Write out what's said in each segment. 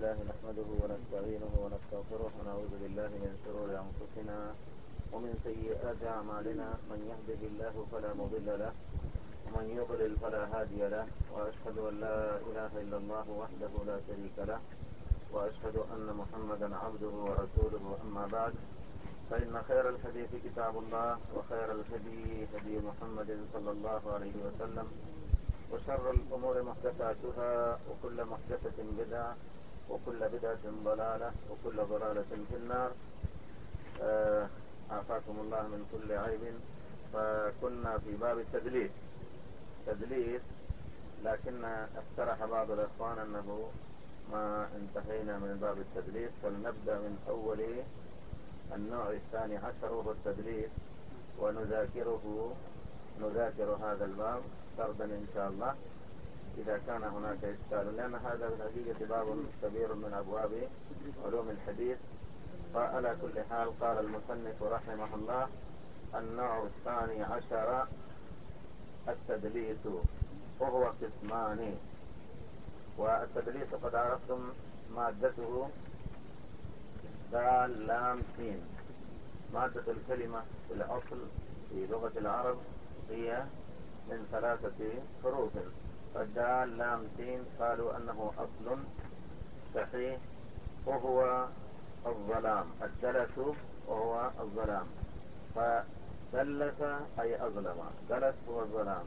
لله نحمده ونستعينه ونستغفره ونعوذ بالله من شرور أنفسنا ومن سيئات أعمالنا. من يهده الله فلا مضل له ومن يضلل فلا هادي له، وأشهد أن لا إله إلا الله وحده لا شريك له، وأشهد أن محمدا عبده ورسوله. أما بعد، فإن خير الحديث كتاب الله، وخير الهدي هدي محمد صلى الله عليه وسلم، وشر الأمور محدثاتها، وكل محدثة بدعة، وكل بدعة ضلالة، وكل ضلالة في النار. عافاكم الله من كل عيب. فكنا في باب التدليس، لكن اقترح بعض الإخوان أنه ما انتهينا من باب التدليس، فلنبدأ من أول النوع الثاني عشر، وهو التدليس، نذاكر هذا الباب سردا إن شاء الله إذا كان هناك إشكال، لأن هذا بالحقيقة باب كبير من أبواب علوم الحديث. فعلى كل حال، قال المصنف رحمه الله: النوع الثاني عشر التدليس، وهو قسمان. والتدليس قد عرفتم مادته دال لام سين. مادة الكلمة في الأصل في لغة العرب هي من 3 حروف، فالدال لام سين قالوا أنه أصل صحيح، وهو الظلام. الدلس وهو الظلام، فدلس أي أظلم. دلس هو الظلام،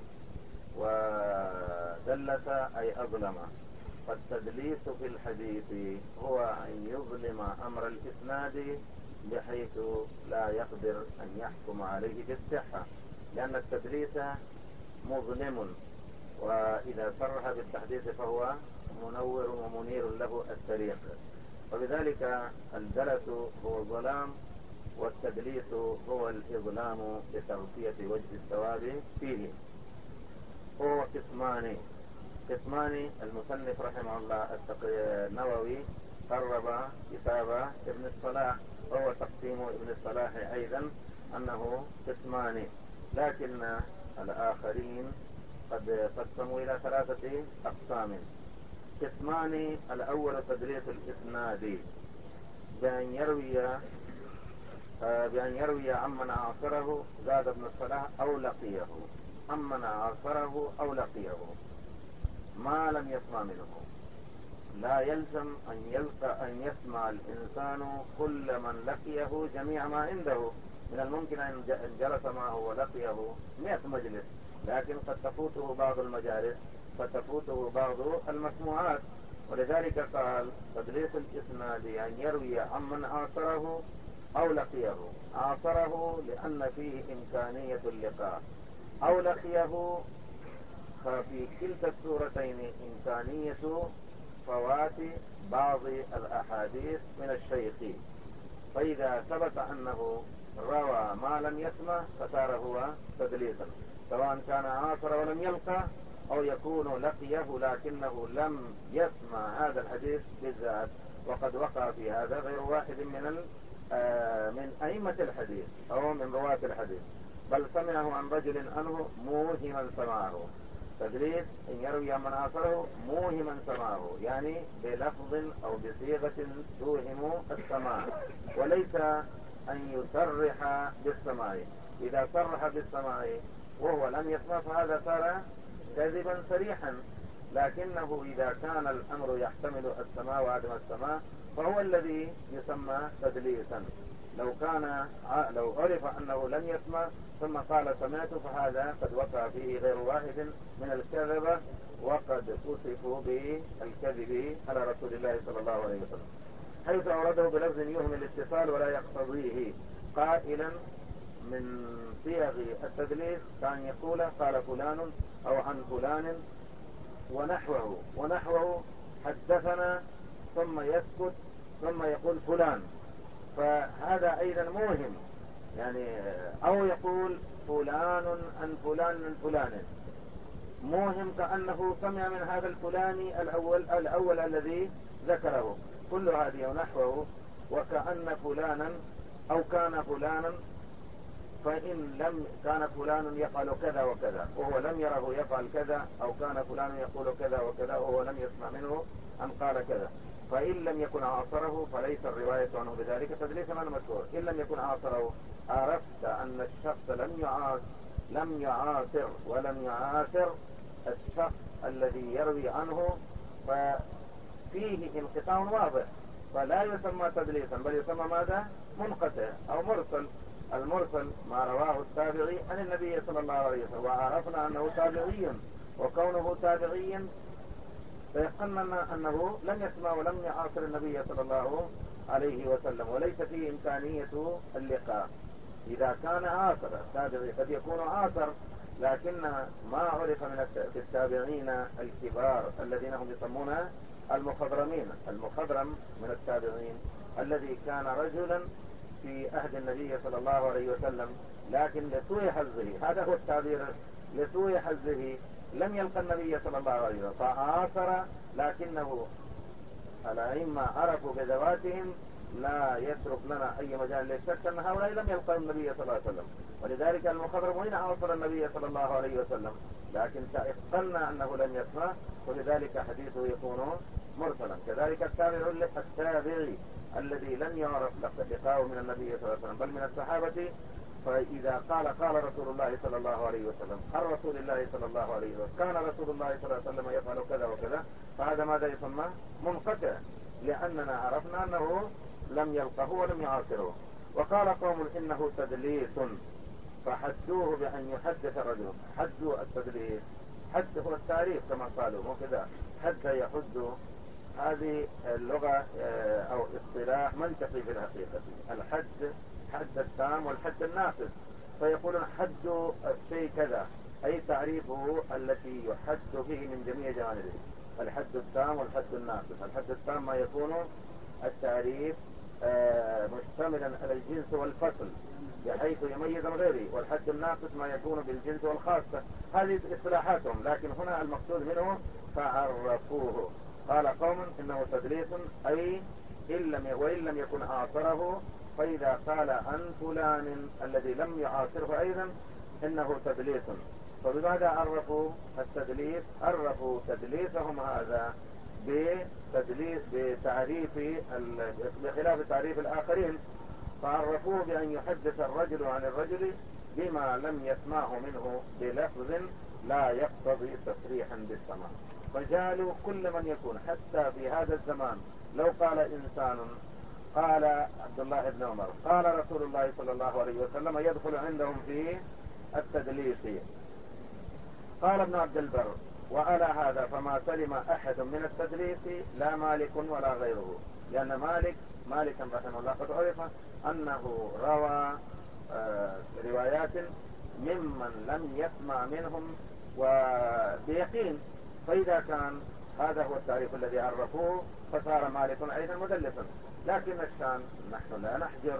ودلس أي أظلم. فالتدليس في الحديث هو أن يظلم أمر الإسناد بحيث لا يقدر أن يحكم عليه بالصحة، لأن التدليس مظلم، وإذا صرح بالتحديث فهو منور ومنير له الطريق. وبذلك الدلس هو الظلام، والتدليس هو الإظلام لتغطية وجه الثواب فيه. هو قسمان. المصنف رحمه الله النووي قرب كتاب ابن الصلاح، وهو تقسيم ابن الصلاح أيضا أنه قسمان، لكن الآخرين قد قسموا إلى 3 أقسام. قسمان: الأول تدليس الإسناد بأن يروي عمن عاصره، زاد ابن الصلاح، أو لقيه، عمن عاصره أو لقيه ما لم يسمع منه. لا يلزم أن يسمع الإنسان كل من لقيه جميع ما عنده. من الممكن أن جلس معه ولقيه 100 مجلس، لكن قد تفوته بعض المجالس، فتفوته بعض المسموعات. ولذلك قال تدليس الإسناد أن يروي عمن عاصره أو لقيه. عاصره لأن فيه إمكانية اللقاء، أو لقيه ففي كلتا الصورتين إمكانية فوات بعض الأحاديث من الشيخ. فإذا ثبت أنه روى ما لم يسمع فصار هو تدليسا، سواء كان عاصر ولم يلقى، أو يكون لقيه لكنه لم يسمع هذا الحديث بالذات. وقد وقع في هذا غير واحد من أئمة الحديث أو من رواة الحديث، بل سمعه عن رجل عنه موهما سمعه. تدليس أن يروي من عاصره موهما سمعه، يعني بلفظ أو بصيغة توهم السماع، وليس أن يصرح بالسماع. إذا صرح بالسماع وهو لم يسمع فهذا صار كذبا صريحا، لكنه إذا كان الأمر يحتمل السماع وعدم السماع فهو الذي يسمى تدليسا. لو عرف أنه لم يسمع ثم قال سمعت، فهذا قد وقع فيه غير واحد من الكذبة، وقد وصفوا بالكذب على رسول الله صلى الله عليه وسلم، حيث أورده بلفظ يوهم الاتصال ولا يقتضيه، قائلا من صيغ التدليس كان يقول قال فلان أو عن فلان ونحوه حدثنا، ثم يسكت، ثم يقول فلان، فهذا أيضا موهم، يعني أو يقول فلان عن فلان عن فلان، موهم كأنه سمع من هذا الفلاني الأول الذي ذكره. كل هذه ونحوه، وكأن فلانا أو كان فلانا، فإن لم كان فلان يفعل كذا وكذا وهو لم يره يفعل كذا، أو كان فلان يقول كذا وكذا وهو لم يسمع منه أن قال كذا. فإن لم يكن عاصره فليس الرواية عنه بذلك تدليسا عن المشهور. إن لم يكن عاصره عرفت أن الشخص لم يعاصر ولم يعاصر الشخص الذي يروي عنه، ففيه انقطاع واضح، فلا يسمى تدليسا بل يسمى ماذا؟ منقطع أو مرسل. المرسل ما رواه التابعي عن النبي صلى الله عليه وسلم، وعرفنا أنه تابعي، وكونه تابعيا فيقننا أنه لم يسمع ولم يعاصر النبي صلى الله عليه وسلم، وليس فيه إمكانية اللقاء. إذا كان عاصر التابعي قد يكون عاصر، لكن ما عرف من التابعين الكبار الذين هم يسمون المخضرمين. المخضرم من التابعين الذي كان رجلا في عهد النبي صلى الله عليه وسلم، لكن لسوء حظه، هذا هو التعبير، لسوء حظه لم يلقى النبي صلى الله عليه وسلم فعاصر، لكنه الأئمة عرفوا بذواتهم لا يترك لنا أي مجال للشك أن هؤلاء لم يلقوا النبي صلى الله عليه وسلم، ولذلك المخضرم وين عاصر النبي صلى الله عليه وسلم، لكن تيقنا أنه لم يسمع، ولذلك حديثه يكون مرسلا. كذلك التابعي الذي لم يعرف لقاؤه من النبي صلى الله عليه وسلم بل من الصحابة، فإذا قال رسول الله صلى الله عليه وسلم عن رسول الله صلى الله عليه وسلم كان رسول الله صلى الله عليه وسلم يفعل كذا وكذا، فهذا ماذا يسمى؟ منقطع، لأننا عرفنا أنه لم يلقه ولم يعاصره. وقال قوم إنه تدليس فحدوه بأن يحدث الرجل. حدوا التدليس، حد هو التعريف كما قالوا، مو كذا حد يحد، هذه اللغة أو اصطلاح منطقي في الحقيقة. الحد حد التام والحد الناقص، فيقولون حد الشيء كذا، أي تعريفه التي يحد به من جميع جوانبه. الحد التام والحد الناقص. الحد التام ما يكون التعريف مشتملا على الجنس والفصل بحيث يميز غيره، والحد الناقص ما يكون بالجنس والخاصة. هذه اصطلاحاتهم، لكن هنا المقصود منه فعرفوه. قال قوم إنه تدليس، أي وإن لم يكن عاصره، فإذا قال عن فلان الذي لم يعاصره أيضا إنه تدليس. فبماذا عرفوا التدليس؟ عرفوا تدليسهم هذا بتعريف بخلاف تعريف الآخرين، فعرفوه بأن يحدث الرجل عن الرجل بما لم يسمعه منه بلفظ لا يقتضي تصريحا بالسماع. فجعلوا كل من يكون حتى في هذا الزمان لو قال إنسان قال عبد الله بن عمر قال رسول الله صلى الله عليه وسلم يدخل عندهم في التدليس. قال ابن عبد البر وعلى هذا فما سلم أحد من التدليس لا مالك ولا غيره، لأن مالكا رحمه الله قد عرف أنه روى روايات ممن لم يسمع منهم وبيقين، فإذا كان هذا هو التعريف الذي عرفوه فصار مالك أيضا مدلسا. لكن الشان نحن لا نحجر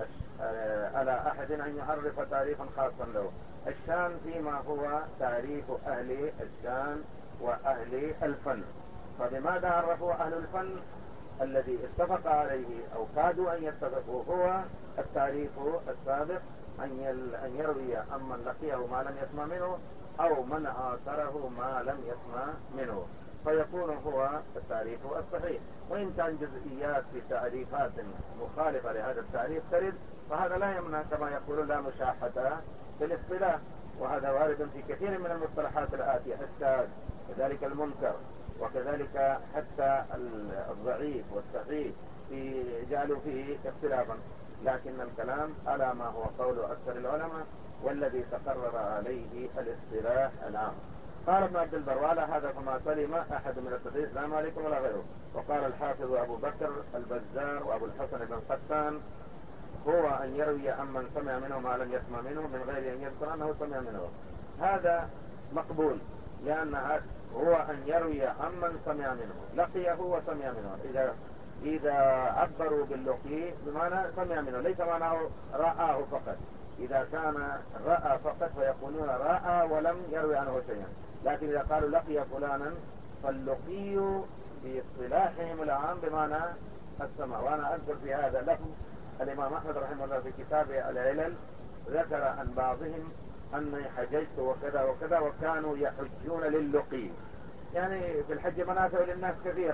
على أحد أن يعرف تعريفا خاصا له. الشان فيما هو تعريف أهل الشان وأهل الفن. فبماذا عرفوا أهل الفن الذي اتفق عليه أو كادوا أن يتفقوا هو التعريف السابق، أن يروي أمن لقيه ما لم يسمع منه أو من عاصره ما لم يسمع منه، فيكون هو التعريف الصحيح. وإن كان جزئيات في تعريفات مخالفة لهذا التعريف ترد، فهذا لا يمنع كما يقولون لا مشاحة في الاصطلاح، وهذا وارد في كثير من المصطلحات الآتية، الشاذ كذلك المنكر وكذلك حتى الضعيف والصحيح جعلوا فيه اختلافا، لكن الكلام على ما هو قول أكثر العلماء والذي تقرر عليه الاصطلاح العام. قال ابن عبد البر وعلى هذا فما سلم أحد من التدليس لا مالك ولا غيره. وقال الحافظ أبو بكر البزار وأبو الحسن بن قسان هو أن يروي عمن سمع منه ما لم يسمع منه من غير أن يذكر أنه سمع منه. هذا مقبول، لأن هو أن يروي عمن سمع منه، لقيه وسمع منه. إذا عبروا باللقي بمعنى سمع منه، ليس معناه رآه فقط. إذا كان رأى فقط فيقولون رأى ولم يروي عنه شيئا، لكن إذا قالوا لقي فلانا فاللقي باصطلاحهم العام بمعنى السمع. وأنا أذكر في هذا لفظ الإمام أحمد رحمه الله في كتابه العلل، ذكر عن بعضهم أني حججت وكذا وكذا وكانوا يحجون للقي، يعني في الحج منافع للناس كثيرة،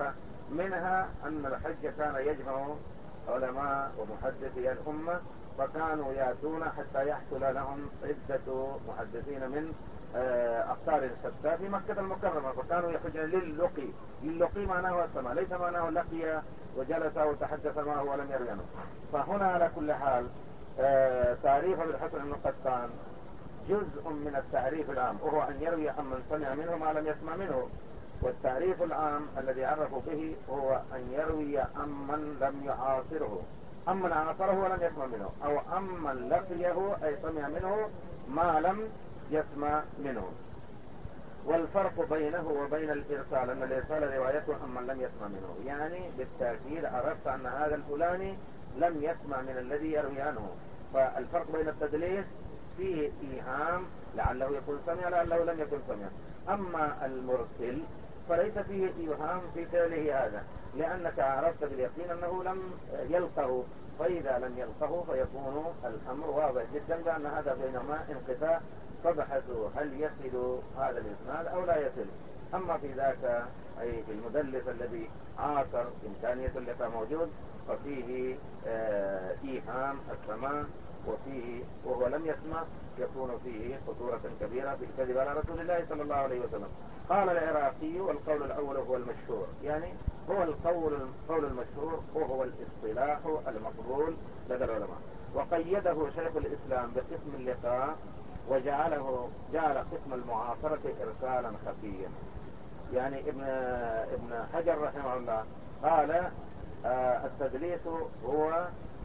منها أن الحج كان يجمع علماء ومحدثي الأمة، فكانوا يأتون حتى يحصل لهم عدة محدثين من أقطار شتى في مكة المكرمة، فكانوا يخرجون للقي. اللقي معناه السماع، ليس معناه لقي وجلس وتحدث معه ولم يروي عنه. فهنا على كل حال تعريف بالحسن بن قطان جزء من التعريف العام، وهو أن يروي عمن سمع منه ما لم يسمع منه. والتعريف العام الذي عرفوا به هو أن يروي عمن لم يعاصره، عمن عاصره ولم يسمع منه، أو عمن لقيه أي سمع منه ما لم يسمع منه. والفرق بينه وبين الإرسال أن الإرسال روايته عمن لم يسمع منه، يعني بالتأكيد عرفت أن هذا الفلاني لم يسمع من الذي يروي عنه. فالفرق بين التدليس فيه إيهام، لعله يكون سمع لعله لم يكن سمع. أما المرسل فليس فيه إيهام في فعله هذا، لأنك عرفت باليقين أنه لم يلقه، فإذا لم يلقه فيكون الأمر واضح جدا بأن هذا بينهما انقطاع، فبحثوا هل يصل هذا الإسناد أو لا يصل. أما في ذاك أي في المدلس الذي عاصر إمكانية اللقاء موجود، ففيه إيهام السماع، وفيه وهو لم يسمع يكون فيه خطورة كبيرة في الكذب على رسول الله صلى الله عليه وسلم. قال العراقي والقول الأول هو المشهور، يعني هو القول المشهور وهو الاصطلاح المقبول لدى العلماء. وقيده شيخ الإسلام بقسم اللقاء جعل قسم المعاصرة إرسالا خفيا. يعني ابن حجر رحمه الله قال التدليس هو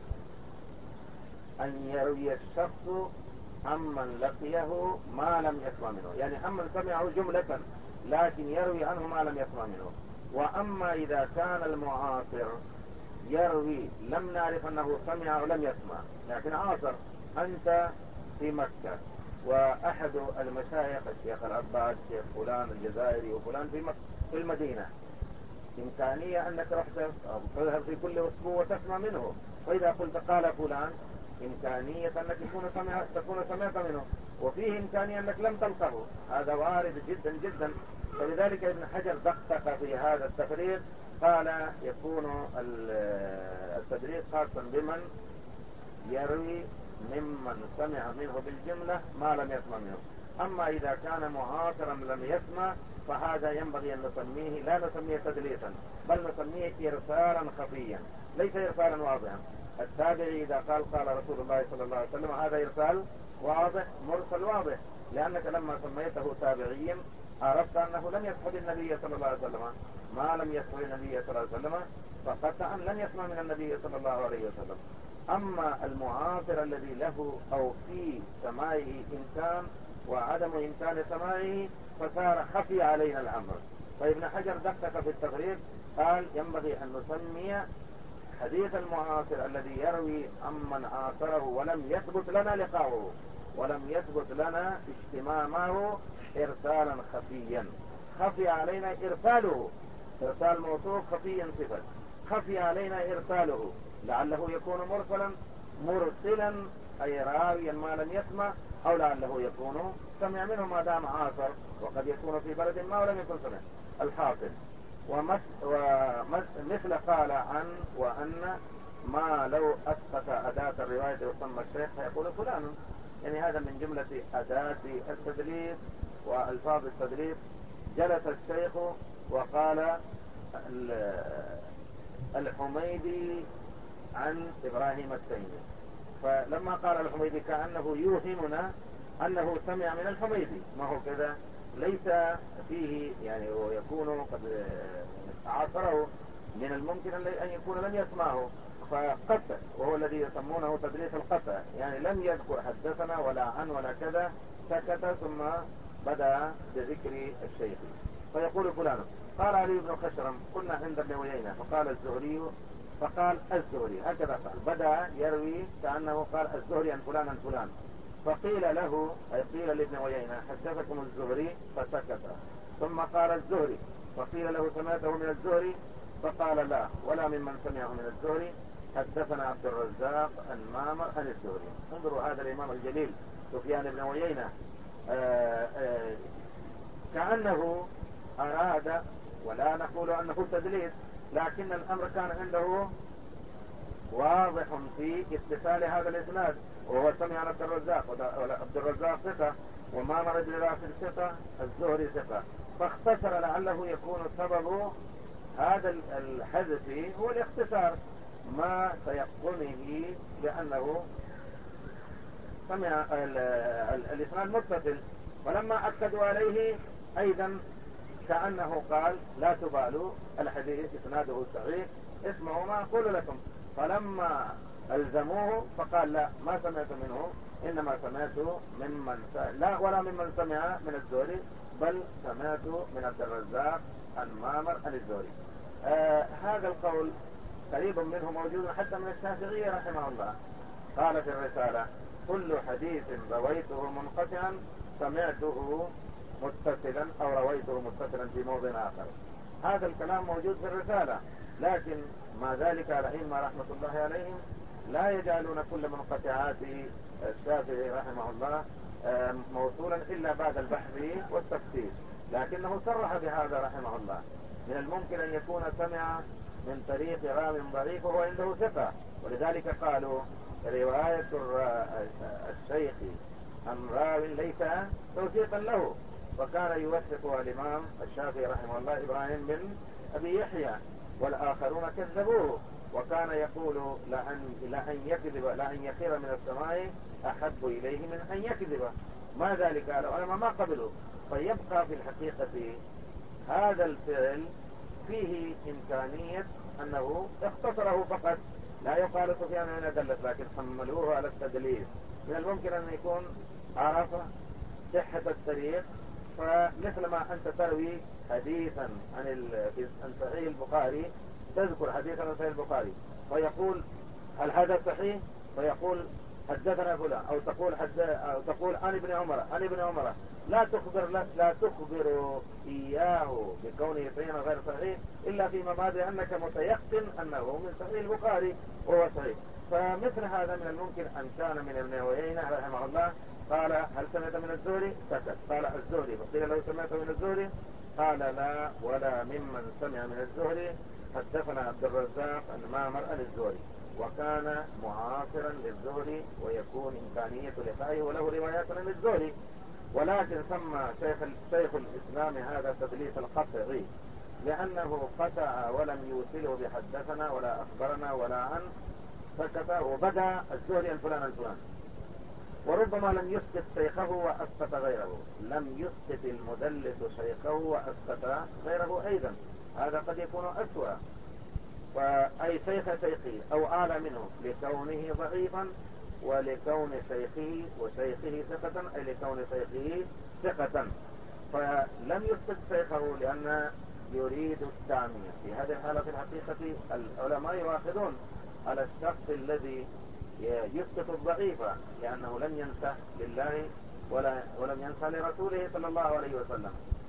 أن يروي الشخص عمن لقيه ما لم يسمع منه، يعني عمن سمعه جملة لكن يروي عنه ما لم يسمع منه. وأما إذا كان المعاصر يروي لم نعرف أنه سمع أو لم يسمع، لكن عاصر أنت في مكة وأحد المشايخ الشيخ العباد الشيخ فلان الجزائري وفلان في المدينة، إمكانية أنك رحت تذهب في كل أسبوع وتسمع منه، فإذا قلت قال فلان إمكانية أنك تكون سمعت منه، وفيه إمكانية أنك لم تلقه، هذا وارد جدا جدا. فلذلك ابن حجر دقق في هذا التفريق، قال يكون التدريس خاصا بمن يروي ممن سمع منه بالجملة ما لم يسمع منه. أما إذا كان معاصرا لم يسمع فهذا ينبغي أن نسميه، لا نسميه تدليسا بل نسميه إرسالا خفيا، ليس إرسالا واضحا. التابعي إذا قال رسول الله صلى الله عليه وسلم هذا إرسال واضح مرسل واضح، لأنك لما سميته تابعيا عرفت أنه لم يصحب النبي صلى الله عليه وسلم، ما لم يصحب النبي صلى الله عليه وسلم فقطعا لم يسمع من النبي صلى الله عليه وسلم. أما المعاصر الذي له أو في سماعه إمكان وعدم إمكان سماعه فصار خفي علينا الأمر. فابن حجر دقق في التفريق، قال ينبغي أن نسمي حديث المعاصر الذي يروي عمن عاصره ولم يثبت لنا لقاؤه ولم يثبت لنا اجتماع معه إرسالا خفيا. خفي علينا إرساله، إرسال موصوف خفيا صفة، خفي علينا إرساله لعله يكون مرسلا أي راويا ما لم يسمع، أو لعله يكون سمع منه ما دام عاصر، وقد يكون في بلد ما ولم يكن سمع. الحاصل ومثل قال عن وأن ما لو أسقط أداة الرواية وسمى الشيخ فيقول فلان، يعني هذا من جملة أداة التدليس وألفاظ التدليس. جلس الشيخ وقال الحميدي عن إبراهيم التيمي، فلما قال الحميدي كأنه يوهمنا أنه سمع من الحميدي، ما هو كذا، ليس فيه يعني ويكون قد عاصره، من الممكن أن يكون لم يسمعه فقطع، وهو الذي يسمونه تدريس القطع، يعني لم يذكر حدثنا ولا عن ولا كذا، سكت ثم بدأ بذكر الشيخ فيقول فلان قال علي بن خشرم كنا عند ابن عيينة فقال الزهري هكذا قال، بدأ يروي كأنه قال الزهري عن فلان عن فلان، فقيل له أي قيل لابن عيينة حدثكم الزهري فسكت، ثم قال الزهري فقيل له سمعته من الزهري فقال لا ولا ممن سمعه من الزهري، حدثنا عبد الرزاق عن معمر عن الزهري. انظروا هذا الإمام الجليل سفيان بن عيينة كأنه أراد، ولا نقول أنه تدليس، لكن الأمر كان عنده واضح في اتصال هذا الإسناد، وهو سمع عن عبد الرزاق، وعبد الرزاق ثقة، ومعمر بن راشد ثقة، الزهري ثقة، فاختصر لعله يكون سبب هذا الحذف هو الاختصار مع تيقنه بأنه سمع الإسناد متصل. ولما أكدوا عليه أيضا كأنه قال لا تبالوا الحديث إسناده صحيح، اسمعوا ما أقول لكم. فلما ألزموه فقال لا، ما سمعت منه، إنما سمعت لا ولا ممن سمع من الزهري، بل سمعت من عبد الرزاق عن معمر عن الزهري. هذا القول قريب منه موجود حتى من الشافعي رحمه الله، قال في الرسالة كل حديث رويته منقطعا سمعته متصلا أو رويته متصلا في موضع آخر. هذا الكلام موجود في الرسالة، لكن ما ذلك الأئمة رحمة الله عليهم لا يجعلون كل منقطعات الشافعي رحمه الله موصولا إلا بعد البحث والتفصيل، لكنه صرح بهذا رحمه الله. من الممكن أن يكون سمع من طريق راو ضعيف وهو عنده ثقة، ولذلك قالوا رواية الشيخ عن راو ليس توثيقا له، وكان يوثق الإمام الشافعي رحمه الله إبراهيم بن أبي يحيى، والآخرون كذبوه، وكان يقول لأن يكذب لأن يخير من السماء أحب إليه من أن يكذب. ما ذلك العلماء ما قبلوا. فيبقى في الحقيقة هذا الفعل فيه إمكانية أنه اختصره فقط، لا يقال سفيان من أدلت، لكن حملوه على التدليس. من الممكن أن يكون عرف صحة الطريق، فمثل ما أنت تروي حديثا عن صحيح البخاري، تذكر حديثا عن صحيح البخاري فيقول هل هذا صحيح، فيقول حدثنا فلان، أو تقول عن ابن عمر، لا تخبر إياه بكونه صحيح غير صحيح إلا في مبادئ أنك متيقن أنه من صحيح البخاري وهو صحيح. فمثل هذا من الممكن أن كان من ابن عيينة رحمه الله قال هل سمعت من الزهري؟ سكت، قال الزهري، فقيل له سمعت من الزهري؟ قال لا ولا ممن سمع من الزهري، حدثنا عبد الرزاق عن معمر عن الزهري، وكان معاصرا للزهري ويكون إمكانية لقائه وله روايات عن الزهري. ولكن سمى شيخ الإسلام هذا تدليس القطعي، لأنه قطع ولم يوصله بحدثنا ولا أخبرنا ولا عن، سكت وبدأ الزهري الفلان الفلان. وربما لم يسقط شيخه وأسقط غيره، لم يسقط المدلس شيخه وأسقط غيره أيضا، هذا قد يكون أسوأ. فأي شيخ شيخه أو أعلى منه لكونه ضعيفا، ولكون شيخه وشيخه ثقة، أي لكون شيخه ثقة، فلم يسقط شيخه لأن يريد التعمية. في هذه الحالة في الحقيقة العلماء يؤاخذون على الشخص الذي يسقط الضعيف، لأنه لم ينسى لله ولم ينسى لرسوله صلى الله عليه وسلم.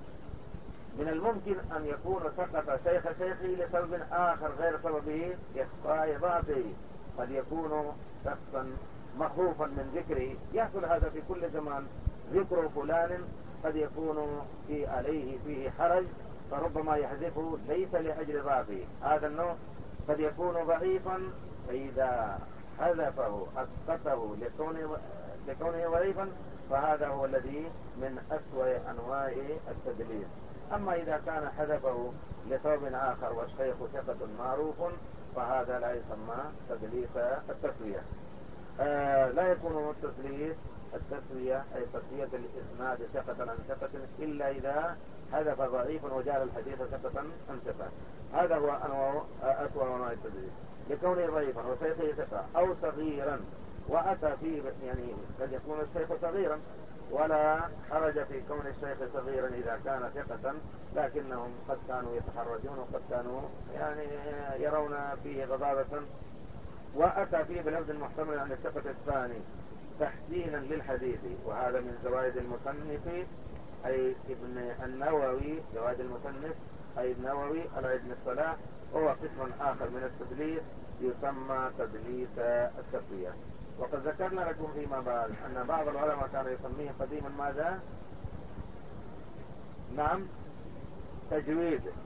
من الممكن أن يكون سقط شيخ شيخه لسبب آخر غير سببه إخفاء ضعفه، قد يكون شخصا مخوفا من ذكره، يحصل هذا في كل زمان، ذكر فلان قد يكون عليه فيه حرج، فربما يحذفه ليس لأجل ضعفه. هذا النوع قد يكون ضعيفا، فإذا حذفه أسقطه لكونه ضعيفا، فهذا هو الذي من أسوأ أنواع التدليس. أما إذا كان حذفه لسبب آخر والشيخ ثقة معروف، فهذا لا يسمى تدليس التسوية. لا يكون تدليس التسوية أي تسوية الإسناد ثقة عن ثقة إلا إذا حذف ضعيف وجعل الحديث ثقة عن ثقة. هذا هو أسوأ أنواع التدليس، لكونه ضعيفا وشيخه ثقة أو صغيرا، وأتى فيه يعني قد يكون الشيخ صغيرا، ولا حرج في كون الشيخ صغيرا إذا كان ثقة، لكنهم قد كانوا يتحرجون وقد كانوا يعني يرون فيه غضاضة. وأتى فيه بلفظ محتمل عن الثقة الثاني تحسينا للحديث، وهذا من زوائد المصنف أي ابن النووي، زوائد المصنف أي النووي على ابن الصلاح، وهو قسم آخر من التدليس يسمى تدليس التسوية. وقد ذكرنا لكم فيما بعد أن بعض العلماء كانوا يسميه قديما ماذا؟ نعم، تجويد.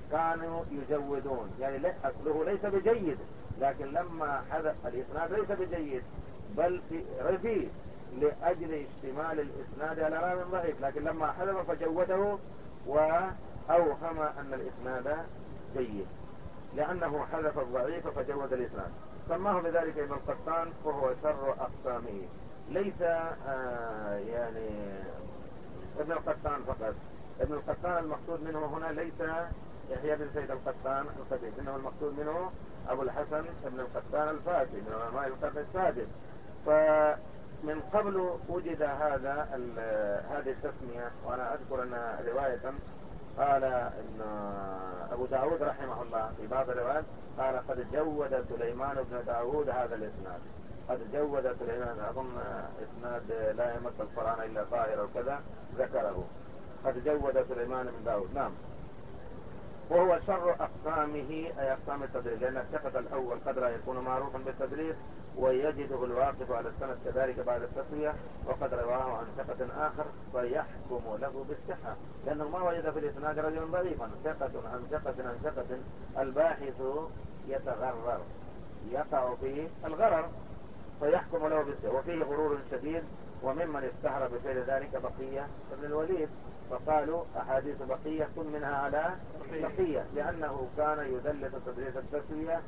كانوا يجودون، يعني أصله ليس بجيد، لكن لما حدث الإسناد ليس بجيد بل في رديء لأجل اشتمال الإسناد على راوي ضعيف، لكن لما حذف فجوده وأوهم أن الإسناد جيد لأنه حذف الضعيف فجود الإسناد. سماه بذلك ابن القطان وهو شر أقسامه. ليس يعني ابن القطان فقط، ابن القطان المقصود منه هنا ليس يحيى بن سيد القطان القديم، إنه المقصود منه أبو الحسن ابن القطان الفاسي من علماء القرن السادس. فمن قبل وجد هذه التسمية، وأنا أذكر أن رواية قال ابن أبو داود رحمه الله في بعض الروايات قال قد جود سليمان بن داود هذا الإسناد، قد جود سليمان، أظن إسناد لا يمس القرآن إلا طاهر وكذا ذكره، قد جود سليمان بن داود. نعم. وهو شر أقسامه أي أقسام التدريس، لأن الثقة الأول قد لا يكون معروفا بالتدريس ويجده الواقف على السند كذلك بعد التسوية، وقد رواه عن ثقة آخر فيحكم له بالصحة، لأنه ما وجد في الإسناد رجلا ضعيفا، ثقة عن ثقة عن ثقة، الباحث يتغرر، يقع في الغرر فيحكم له بالصحة. وفيه غرور شديد، وممن استهر بفعل ذلك بقية ابن الوليد، فقالوا أحاديث بقية كن منها على بقية، لأنه كان يدلس تدريس التسوية.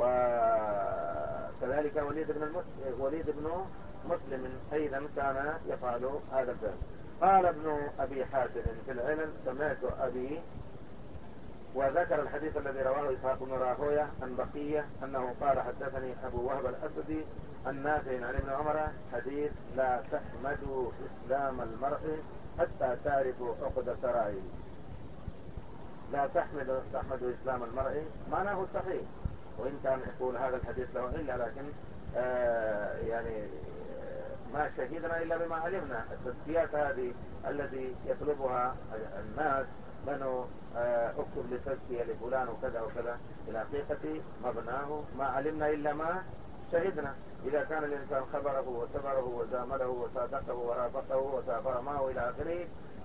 وكذلك وليد بن مسلم أيضا كان يفعل هذا الفعل. قال ابن أبي حاتم في العلل سمعت أبي، وذكر الحديث الذي رواه إسحاق بن راهويه عن بقية أنه قال حدثني أبو وهب الأسدي النافع عن ابن عمر حديث لا تحمدوا إسلام المرء حتى تعرفوا عقد سرائه. لا تحمدوا إسلام المرء معناه صحيح، وإن كان يقول هذا الحديث له إلا، لكن يعني ما شهدنا إلا بما علمنا. التزكيات هذه التي يطلبها الناس بنوا اكتب لتزكية لفلان وكذا وكذا، في الحقيقة مبناه ما علمنا إلا ما شهدنا. إذا كان الإنسان خبره وسبره وزامله وصادقه ورافقه وسافر معه إلى آخره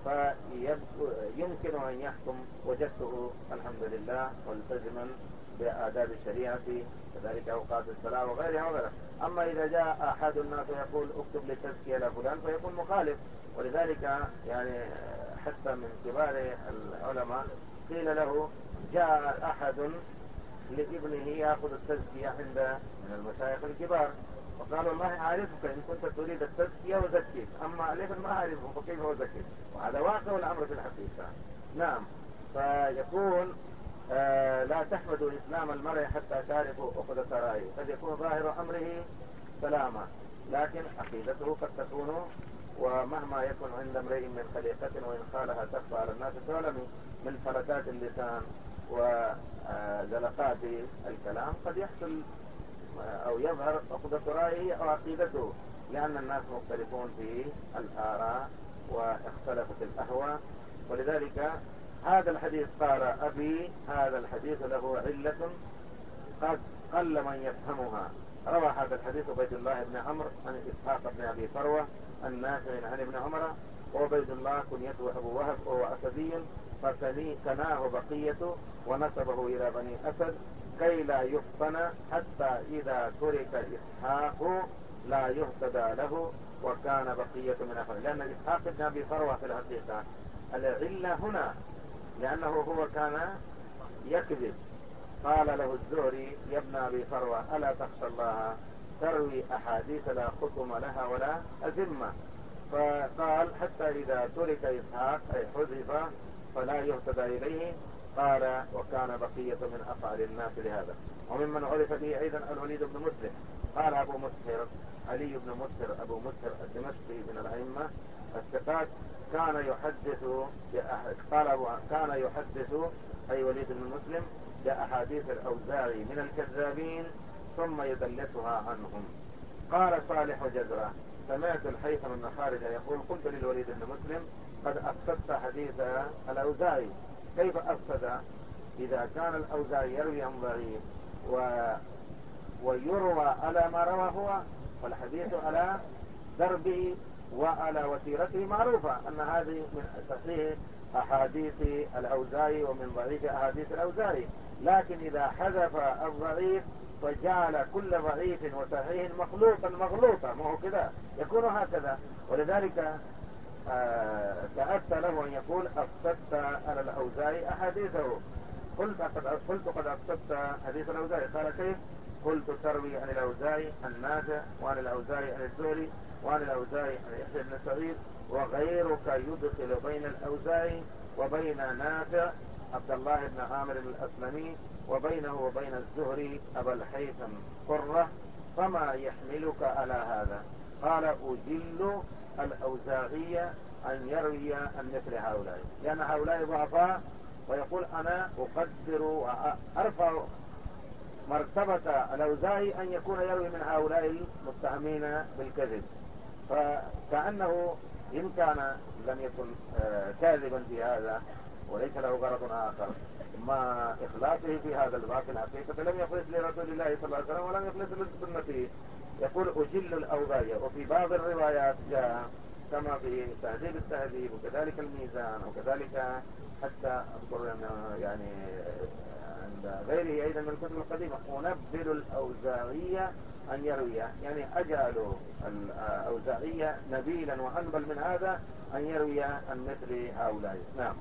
فيمكن أن يحكم وجدته الحمد لله ملتزما بآداب الشريعة كذلك أوقات الصلاة وغيرها وغيرها. أما إذا جاء أحد الناس يقول اكتب للتزكية لفلان فيكون مخالف. ولذلك يعني حتى من كبار العلماء قيل له جاء أحد لابنه يأخذ التزكية عند من المشايخ الكبار، وقالوا والله أعرفك إن كنت تريد التزكية وزكيك، أما الابن ما أعرفه فكيف أزكيك. وهذا واقع الأمر في الحقيقة. نعم. فيقول لا تحمدوا إسلام المرء حتى تعرفوا عقد سرائه. قد يكون ظاهر أمره سلامة، لكن عقيدته قد تكون، ومهما يكن عند امرئ من خليقة وإن خالها تخفى على الناس تعلم، من فلتات اللسان وزلقات الكلام قد يحصل أو يظهر عقد سرائه أو عقيدته، لأن الناس مختلفون في الآراء واختلفت الأهواء. ولذلك هذا الحديث قال أبي هذا الحديث له علة قد قل من يفهمها. روى هذا الحديث عبيد الله بن عمرو عن إسحاق بن أبي فروة النافع عن ابن عمر، وعبيد الله كنيته أبو وهب وهو أسدي، فكناه بقية ونسبه إلى بني أسد كي لا يفتن، حتى إذا ترك إسحاق لا يهتدى له، وكان بقية من أفضل. لأن إسحاق بن أبي فروة في الحقيقة العلة هنا لأنه هو كان يكذب. قال له الزهري يا ابن أبي فروة ألا تخشى الله تروي أحاديث لا ختم لها ولا أزمة، فقال حتى إذا ترك إسحاق أي حذف فلا يهتدى إليه. قال وكان بقية من أفعل الناس لهذا. وممن عرف به أيضا الوليد بن مسلم. قال أبو مسهر علي بن مسهر أبو مسهر الدمشقي من الأئمة الثقات كان يحدث كان يحدث أي وليد بن مسلم بأحاديث الأوزاعي من الكذابين ثم يدلسها عنهم. قال صالح جزرة سمعت الحيثم بن خالد يقول قلت للوليد بن مسلم قد أفسدت حديث الأوزاعي. كيف أفسد؟ إذا كان الأوزاعي يروي عن ضعيف ويروى على ما روى هو، فالحديث على دربه وعلى وتيرته معروفة أن هذه من صحيح أحاديث الأوزاعي ومن ضعيف أحاديث الأوزاعي، لكن إذا حذف الضعيف فجعل كل ضعيف وصحيح مغلوطا، ما هو كذا يكون هكذا. ولذلك تأتى له أن يقول أفسدت على الأوزاعي أحاديثه. قلت قد أفسدت حديث الأوزاعي. قال كيف؟ قلت تروي عن الأوزاعي عن نافع، وعن الأوزاعي عن الزهري، وعن الأوزاعي عن يحيى بن سعيد، وغيرك يدخل بين الأوزاعي وبين نافع عبد الله بن عامر الأسلمي، وبينه وبين الزهري أبا الحيثم قرة، فما يحملك على هذا؟ قال أجل الأوزاعي أن يروي عن مثل هؤلاء، لأن هؤلاء ضعفاء، ويقول أنا أقدر وأرفع مرتبة الأوزاعي أن يكون يروي من هؤلاء المتهمين بالكذب. فكأنه إن كان لم يكن كاذبا في هذا وليس له غرض آخر مع إخلاصه في هذا الباب، في الحقيقة لم يخلص لرسول الله صلى الله عليه وسلم ولم يخلص لسنته. يقول أجل الأوزاعي. وفي بعض الروايات جاء كما في تهذيب التهذيب وكذلك الميزان وكذلك حتى أذكر يعني عند غيره أيضا من الكتب القديمة، أنبل الأوزاعي أن يروي، يعني أجعل الأوزاعي نبيلا وأنبل من هذا أن يروي عن مثل هؤلاء. نعم،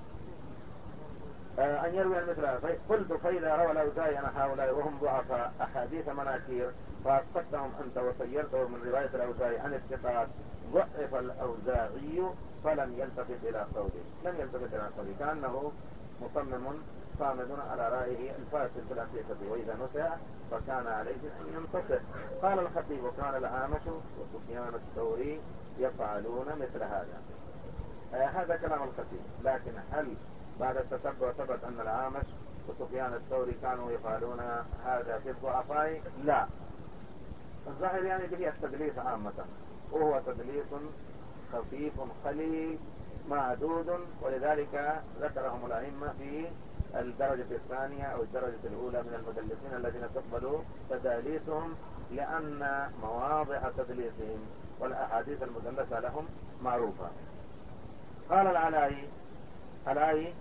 أن يروي عن مثل هذا. قلت فإذا روى الأوزاعي عن هؤلاء وهم ضعفاء أحاديث مناكير فأسقطتهم أنت وسيرته من رواية الأوزاعي عن الثقات، ضعف الأوزاعي فلم يلتفت إلى قوله، لم يلتفت إلى قوله، كأنه مصمم صامد على رأيه الفاسد في الحقيقة، وإذا نسع فكان عليه أن ينتصر. قال الخطيب وكان الأعمش وسفيان الثوري يفعلون مثل هذا. هذا كلام الخطيب، لكن هل بعد التتبع ثبت أن الأعمش وسفيان الثوري كانوا يفعلون هذا في الضعفاء؟ لا. الظاهر يعني به التدليس عامة، وهو تدليس خفيف قليل معدود، ولذلك ذكرهم الأئمة في الدرجة الثانية أو الدرجة الأولى من المدلسين الذين تقبلوا تداليسهم، لأن مواضع تدليسهم والأحاديث المدلسة لهم معروفة. قال العلائي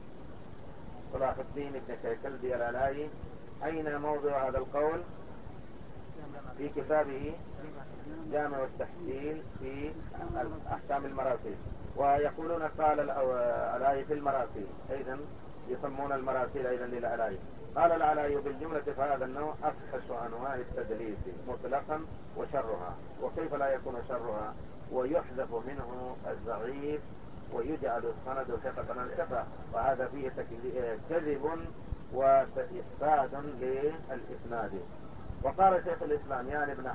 صلاح الدين بن كيكلدي العلائي: أين موضع هذا القول؟ في كتابه جامع التحصيل في أحكام المراسيل. ويقولون قال العلائي في المراسيل، أيضا يسمون المراسيل أيضا للعلائي. قال العلائي: بالجملة فهذا النوع أفحش أنواع التدليس مطلقا وشرها. وكيف لا يكون شرها؟ ويحذف منه الضعيف ويجعل السند ثقة عن ثقة، وهذا فيه كذب وإفساد للإسناد. وقال شيخ الإسلام يعني ابن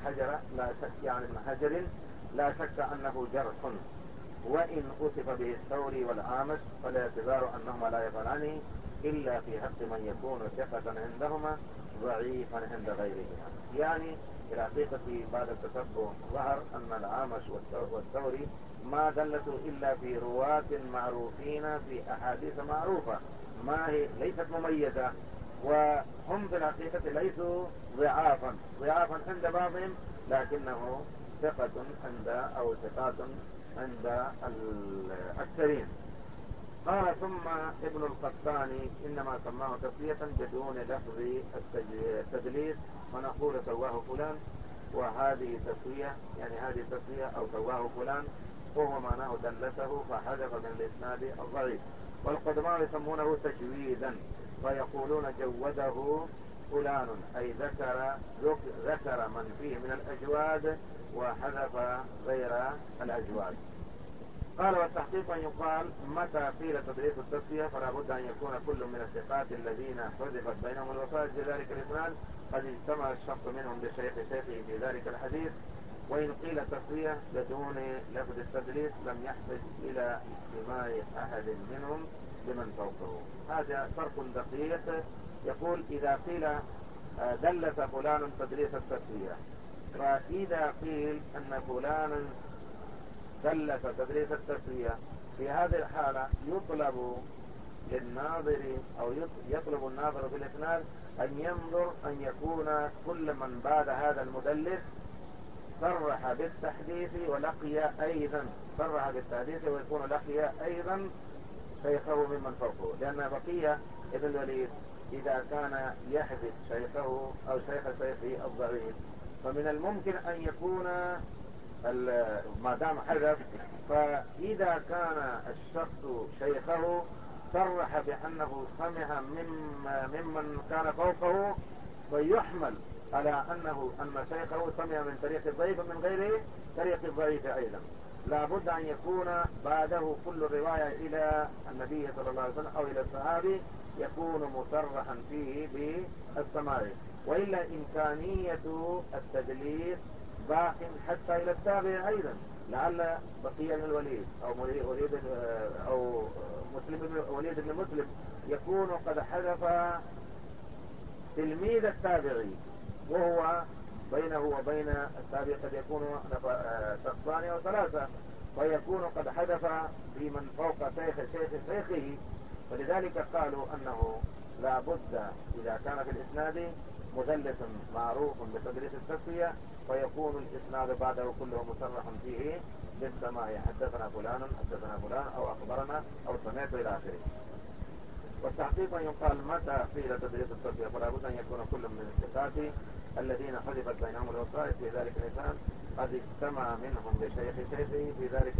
حجر لا شك أنه جرح، وإن أصف به الثوري والعامش فالاعتبار أنهما لا يفعلانه إلا في حق من يكون ثقة عندهما ضعيفا عند غيرهما. يعني في الحقيقة بعد التتبع ظهر أن العامش والثوري ما دلتوا إلا في رواة معروفين في أحاديث معروفة، ما هي ليست مميزة، وهم في الحقيقة ليسوا ضعافا عند بعضهم، لكنه ثقة أو ثقات عند الأكثرين. قال: ثم ابن القطاني إنما سماه تسوية بدون لفظ التدليس، ونقول سواه فلان، وهذه تسوية، يعني هذه تسوية أو سواه فلان، وهو معناه دلسه فحذف من الإسناد الضعيف. والقدماء يسمونه تجويدا، فيقولون جوده فلان، أي ذكر من فيه من الأجواد وحذف غير الأجواد. قال: والتحقيق أن يقال متى قيل تدريس التسوية فلا بد أن يكون كل من الثقات الذين حذفت بينهم الوفاة في ذلك الإسناد قد اجتمع الشخص منهم بشيخ شيخه في ذلك الحديث. وإن قيل تسوية بدون لفظ التدريس لم يحتج إلى اجتماع أحد منهم بمن فوقه. هذا فرق دقيق. يقول: إذا قيل دلس فلان تدريس التسوية، فإذا قيل أن فلانا دلس تدريس التسوية، في هذه الحالة يطلب للناظر أو يطلب الناظر في الإسناد أن ينظر أن يكون كل من بعد هذا المدلس صرح بالتحديث ولقي أيضا، صرح بالتحديث ويكون لقي أيضا شيخه ممن فوقه، لأن بقية ابن الوليد إذا كان يحدث شيخه أو شيخ شيخه الضعيف فمن الممكن أن يكون ما دام حدث، فإذا كان الشخص شيخه صرح بأنه سمع ممن كان فوقه فيحمل على أن شيخه سمع من طريق الضعيف من غير طريق الضعيف أيضا. لا بد أن يكون بعده كل رواية إلى النبي صلى الله عليه وسلم أو إلى الصحابي يكون مصرحا فيه بالسماع، وإلا إمكانية التدليس باق حتى إلى التابع أيضا. لعل بقية بن الوليد أو وليد بن مسلم يكون قد حذف تلميذ التابعي، وهو بينه وبين التابع قد يكون شخصان أو ثلاثة، فيكون قد حذف بمن فوق شيخه. فلذلك قالوا أنه لا بد إذا كان في الإسناد مدلس معروف بتدليس التسوية فيكون الإسناد بعده كله مصرح فيه بالسماع، حدثنا فلان حدثنا فلان أو أخبرنا أو سمعت إلى آخره. والتحقيق أن يقال متى قيل تدليس التسوية فلا بد أن يكون كل من الثقات الذين حذفت بينهم الوسائط في ذلك الإنسان قد اجتمع منهم بشيخ شيخه في ذلك.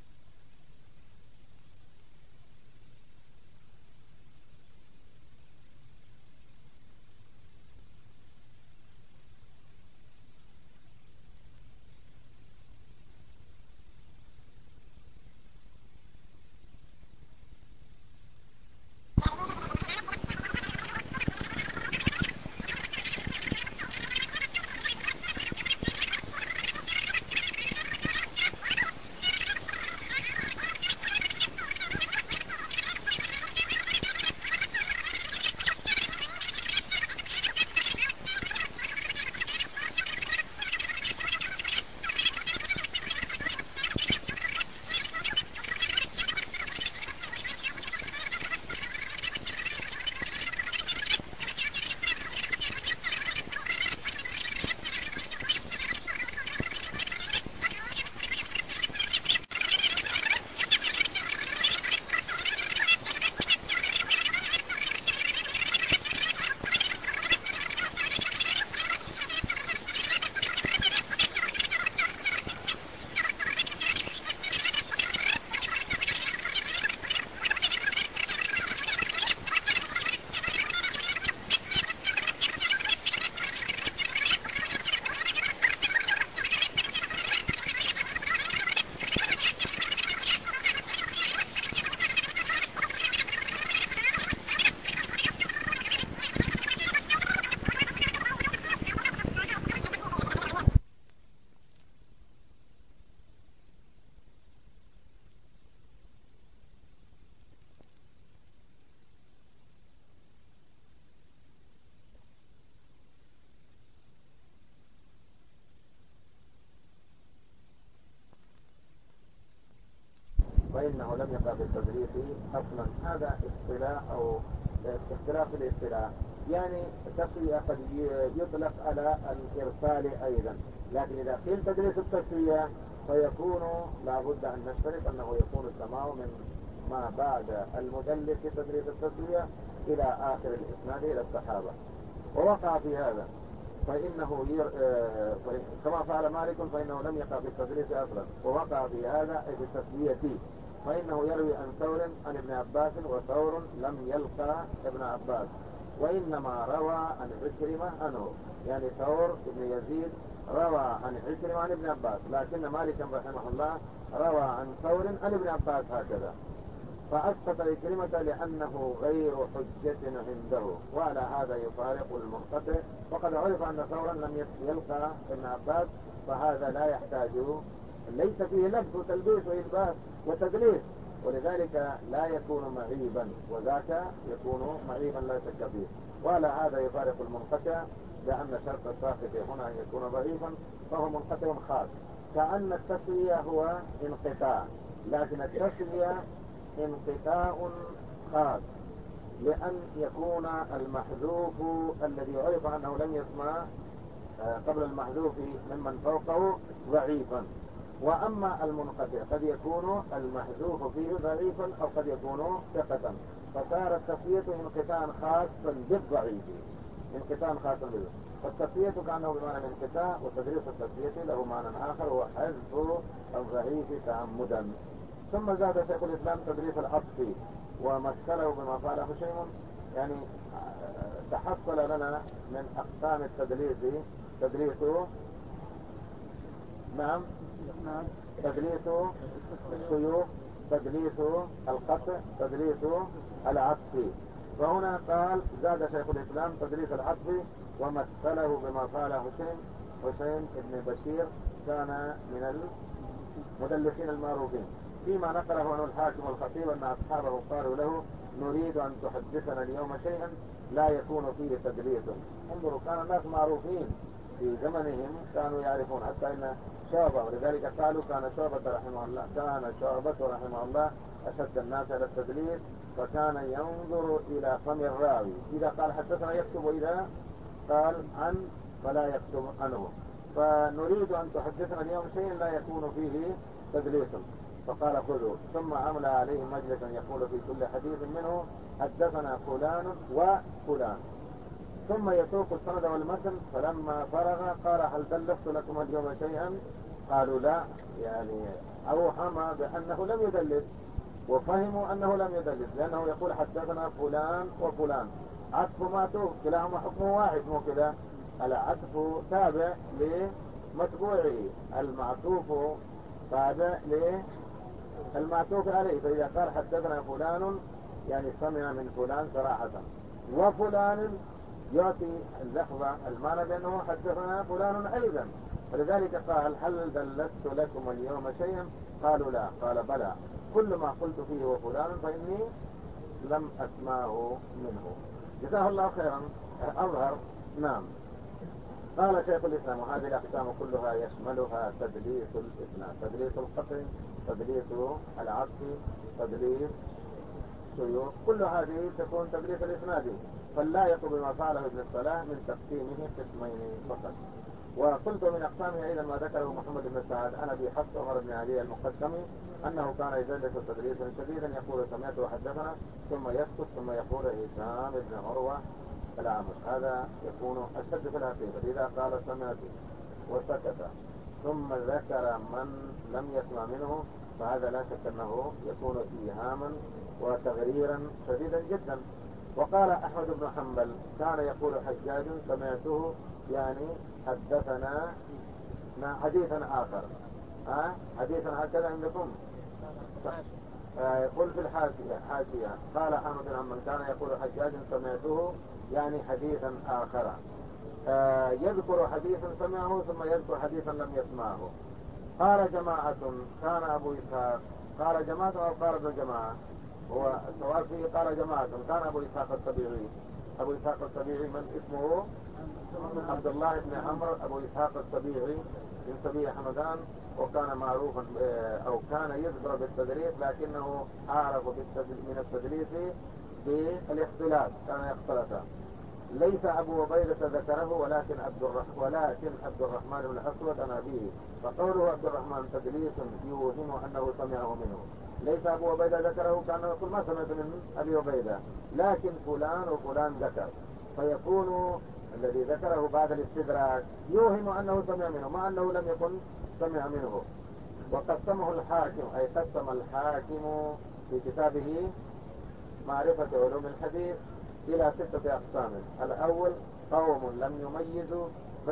فإنه لم يقع بالتدليس أصلا. هذا اصطلاح أو اختلاف الاصطلاح، يعني التسوية قد يطلق على الإرسال أيضا، لكن إذا قيل تدليس التسوية فيكون لابد أن نشترط أنه يكون السماع من ما بعد المدلس في تدليس التسوية إلى آخر الإسناد إلى الصحابة. ووقع في هذا فإنه كما فعل مالك فإنه لم يقع بالتدليس أصلا، ووقع في هذا أي بالتسوية، فإنه يروي عن ثور عن ابن عباس وثور لم يلقى ابن عباس، وإنما روى عن عكرمة عنه، يعني ثور ابن يزيد روى عن عكرمة عن ابن عباس، لكن مالك رحمه الله روى عن ثور عن ابن عباس هكذا، فأسقط عكرمة لأنه غير حجة عنده، وعلى هذا يفارق المنقطع. وقد عرف أن ثورا لم يلقى ابن عباس، فهذا لا يحتاج، ليس فيه لبس وتلبيس وإلباس وتدليس، ولذلك لا يكون معيبا، وذاك يكون معيبا لا شك فيه. وعلى هذا يفارق المنقطع، لأن شرط الساقط هنا أن يكون ضعيفا فهو منقطع خاص، كأن التسوية هو انقطاع، لكن التسوية انقطاع خاص، لأن يكون المحذوف الذي عرف أنه لم يسمع قبل المحذوف ممن فوقه ضعيفا، وأما المنقطع قد يكون المحذوف فيه ضعيفا أو قد يكون ثقة، فصارت تسويته انقطاعا خاصا بالضعيف، انقطاعا خاصا بالضعيف. فالتسوية كأنه بمعنى الانقطاع، وتدريس التسوية له معنى آخر هو حذف الضعيف تعمدا. ثم زاد شيخ الإسلام تدريس العطف ومثله بما فعله شيء، يعني تحصل لنا من أقسام التدليس تدليس، نعم، تدليس الشيوخ، تدليس القطع، تدليس العطف. فهنا قال زاد شيخ الإسلام تدليس العطف ومثله بما قال حسين بن بشير كان من المدلسين المعروفين. فيما نقله عنه الحاكم والخطيب أن أصحابه قالوا له نريد أن تحدثنا اليوم شيئا لا يكون فيه تدليس. انظروا، كان الناس معروفين في زمنهم، كانوا يعرفون حتى إن شعبة، ولذلك قالوا كان شعبة رحمه الله أشد الناس على التدليس، فكان ينظر إلى فم الراوي، إذا قال حدثنا يكتب، وإذا قال عن فلا يكتب عنه. فنريد أن تحدثنا اليوم شيئا لا يكون فيه تدليس. فقال خذوا، ثم عمل عليه مجلسا يقول في كل حديث منه حدثنا فلان وفلان، ثم يسوق السند والمتن. فلما فرغ قال هل دلست لكم اليوم شيئا؟ قالوا لا، يعني أوهم بأنه لم يدلس، وفهموا أنه لم يدلس، لأنه يقول حدثنا فلان وفلان، عطف معطوف كلاهما حكمه واحد، مو كذا؟ العطف تابع لمتبوعه، المعطوف تابع للمعطوف عليه. فإذا قال حدثنا فلان يعني سمع من فلان صراحة، وفلان يعطي اللفظة المعنى بأنه حدثنا فلان أيضا. ولذلك قال هل دلست لكم اليوم شيئا؟ قالوا لا. قال بلى، كل ما قلت فيه وفلان فإني لم أسمعه منه. جزاه الله خيرا، أظهر. نعم. قال شيخ الإسلام وهذه الأقسام كلها يشملها تدليس الإسناد، تدليس القطع، تدليس العطف، تدليس الشيوخ، كل هذه تكون تدليس الإسناد. فاللائق بما فعله ابن الصلاح من تقسيمه قسمين فقط. وقلت من أقسامه أيضا ما ذكره محمد بن سعد عن أبي حفص عمر بن علي المقدمي أنه كان يدلس تدليسا شديدا، يقول سمعت وحدثنا ثم يسكت ثم يقول هشام بن عروة الأعمش. هذا يكون أشد في الحقيقة. إذا قال سمعت وسكت ثم ذكر من لم يسمع منه فهذا لا شك أنه يكون إيهاما وتغريرا شديدا جدا. وقال أحمد بن حنبل كان يقول حجاج سمعته يعني حدثنا حديثا آخر. حديثا هكذا عندكم؟ يقول في الحاشية قال أحمد بن حنبل كان يقول حجاج سمعته يعني حديثا آخر. يذكر حديثا سمعه ثم يذكر حديثا لم يسمعه. قال جماعة كان أبو إسحاق، قال جماعة أو قال ابن جماعة، هو الصواب فيه قال جماعة. كان أبو إسحاق السبيعي، أبو إسحاق السبيعي من اسمه عبد الله بن عمرو أبو إسحاق السبيعي من سبيع حمدان، وكان معروفا أو كان يذكر بالتدريس، لكنه عارف من التدريس بالاختلاف، كان يختلط. ليس أبو عبيدة ذكره ولكن عبد الرحمن بن الأسود عن أبيه. فقوله عبد الرحمن تدليس يوهم أنه سمعه منه. ليس أبو عبيدة ذكره كان يقول ما سمعت من أبي عبيدة، لكن فلان وفلان ذكر، فيكون الذي ذكره بعد الاستدراك يوهم أنه سمع منه مع أنه لم يكن سمع منه. وقسمه الحاكم، أي قسم الحاكم في كتابه معرفة علوم الحديث إلى 6 أقسام. الأول قوم لم يميزوا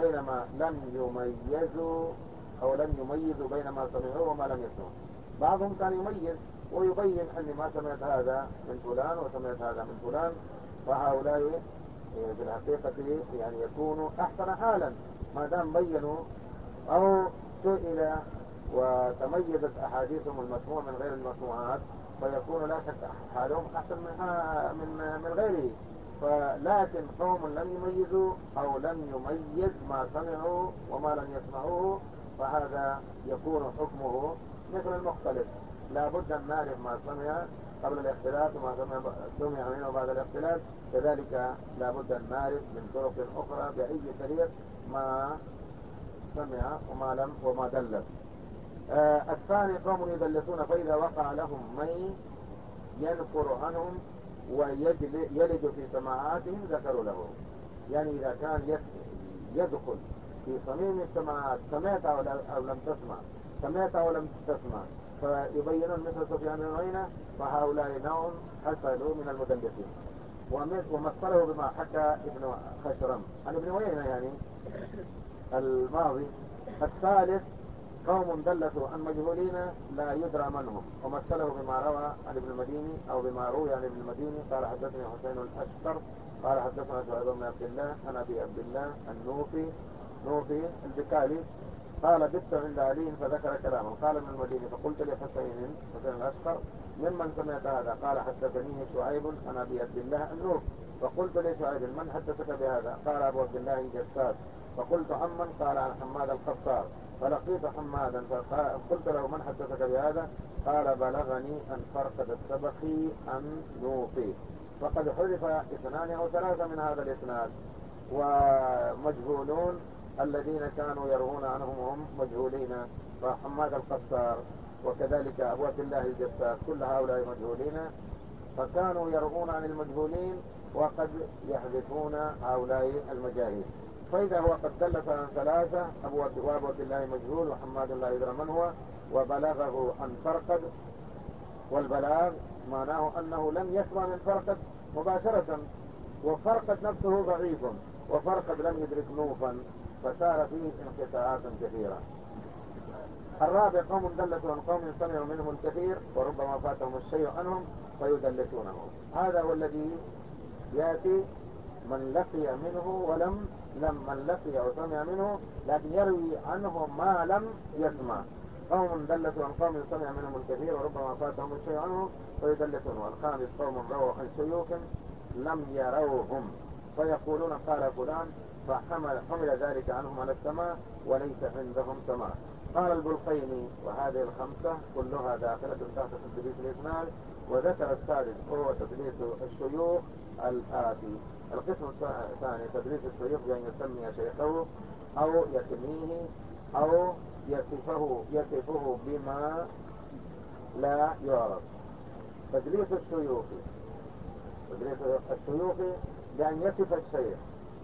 بين ما سمعوا وما لم يسمعوا. بعضهم كان يميز ويبين أني ما سمعت هذا من فلان وسمعت هذا من فلان، فهؤلاء في الحقيقة يعني يكونوا أحسن حالا ما دام بينوا أو سئل وتميزت أحاديثهم المسموع من غير المسموعات، فيكون لا شك حالهم أحسن من غيره. لكن قوم لم يميزوا أو لم يميز ما سمعوا وما لم يسمعوه، فهذا يكون حكمه مثل المختلف. لا بد أن نعرف ما سمع قبل الاختلاف وما سمع منه بعد الاختلاف، كذلك لا بد أن نعرف من طرق أخرى بأي طريق ما سمع وما دلت. الثاني قوم يدلسون فإذا وقع لهم من ينفر عنهم ويلج في سماعاتهم ذكروا له. يعني إذا كان يدخل في صميم السماعات، سمعت أو لم تسمع، سمعت أو لم تسمع، فيبينون مثل سفيان بن عيينة، فهؤلاء نوع حصلوا من المدلسين. ومثله بما حكى ابن خشرم عن ابن عيينة يعني الماضي. الثالث قوم دلسوا عن مجهولين لا يدرى من هم، ومثله بما روى عن ابن المديني أو بما روي عن ابن المديني قال حدثني حسين الأشقر قال حدثنا شعيب بن عبد الله عن أبي عبد الله النوفي البكالي قال بت عند علي فذكر كلاما. قال ابن المديني فقلت لحسين الأشقر ممن سمعت هذا؟ قال حدثني شعيب عن أبي عبد الله النوفي. فقلت لشعيب من حدثك بهذا؟ قال أبو عبد الله الجساس. فقلت عمن؟ قال عن حماد القصار. فلقيت حمادا فقلت له من حدثك بهذا؟ قال بلغني أن فرقد السبخي عن نوفي. فقد حذف 2 أو 3 من هذا الإسناد، ومجهولون الذين كانوا يروون عنهم هم مجهولين، فحماد القصار وكذلك أبو عبد الله الجساس كل هؤلاء مجهولين، فكانوا يروون عن المجهولين وقد يحذفون هؤلاء المجاهيل. فإذا هو قد دلس عن 3 أبو عبد الله مجهول وحماد لا يدرى من هو، وبلغه عن فرقد، والبلاغ معناه أنه لم يسمع من فرقد مباشرة، وفرقد نفسه ضعيف، وفرقد لم يدرك نوفا، فصار فيه انقطاعات كثيرة. الرابع قوم دلسوا عن قوم سمعوا منهم الكثير وربما فاتهم الشيء عنهم فيدلسونه. هذا هو الذي يأتي من لقي منه من لقي وسمع منه لكن يروي عنه ما لم يسمع. قوم دلسوا عن قوم سمع منهم الكثير وربما فاتهم الشيء عنه فيدلسونه. الخامس قوم رووا عن شيوخ لم يروهم فيقولون قال فلان، فحمل ذلك عنهم على السماء وليس عندهم سماء. قال البلقيني وهذه الخمسة كلها داخلة تحت تدليس الإسناد. وذكر الثالث هو تدليس الشيوخ الآتي. القسم الثاني تدليس الشيوخ بأن يسمي شيخه أو يكنيه أو يصفه بما لا يعرف. تدليس الشيوخ بأن يصف الشيخ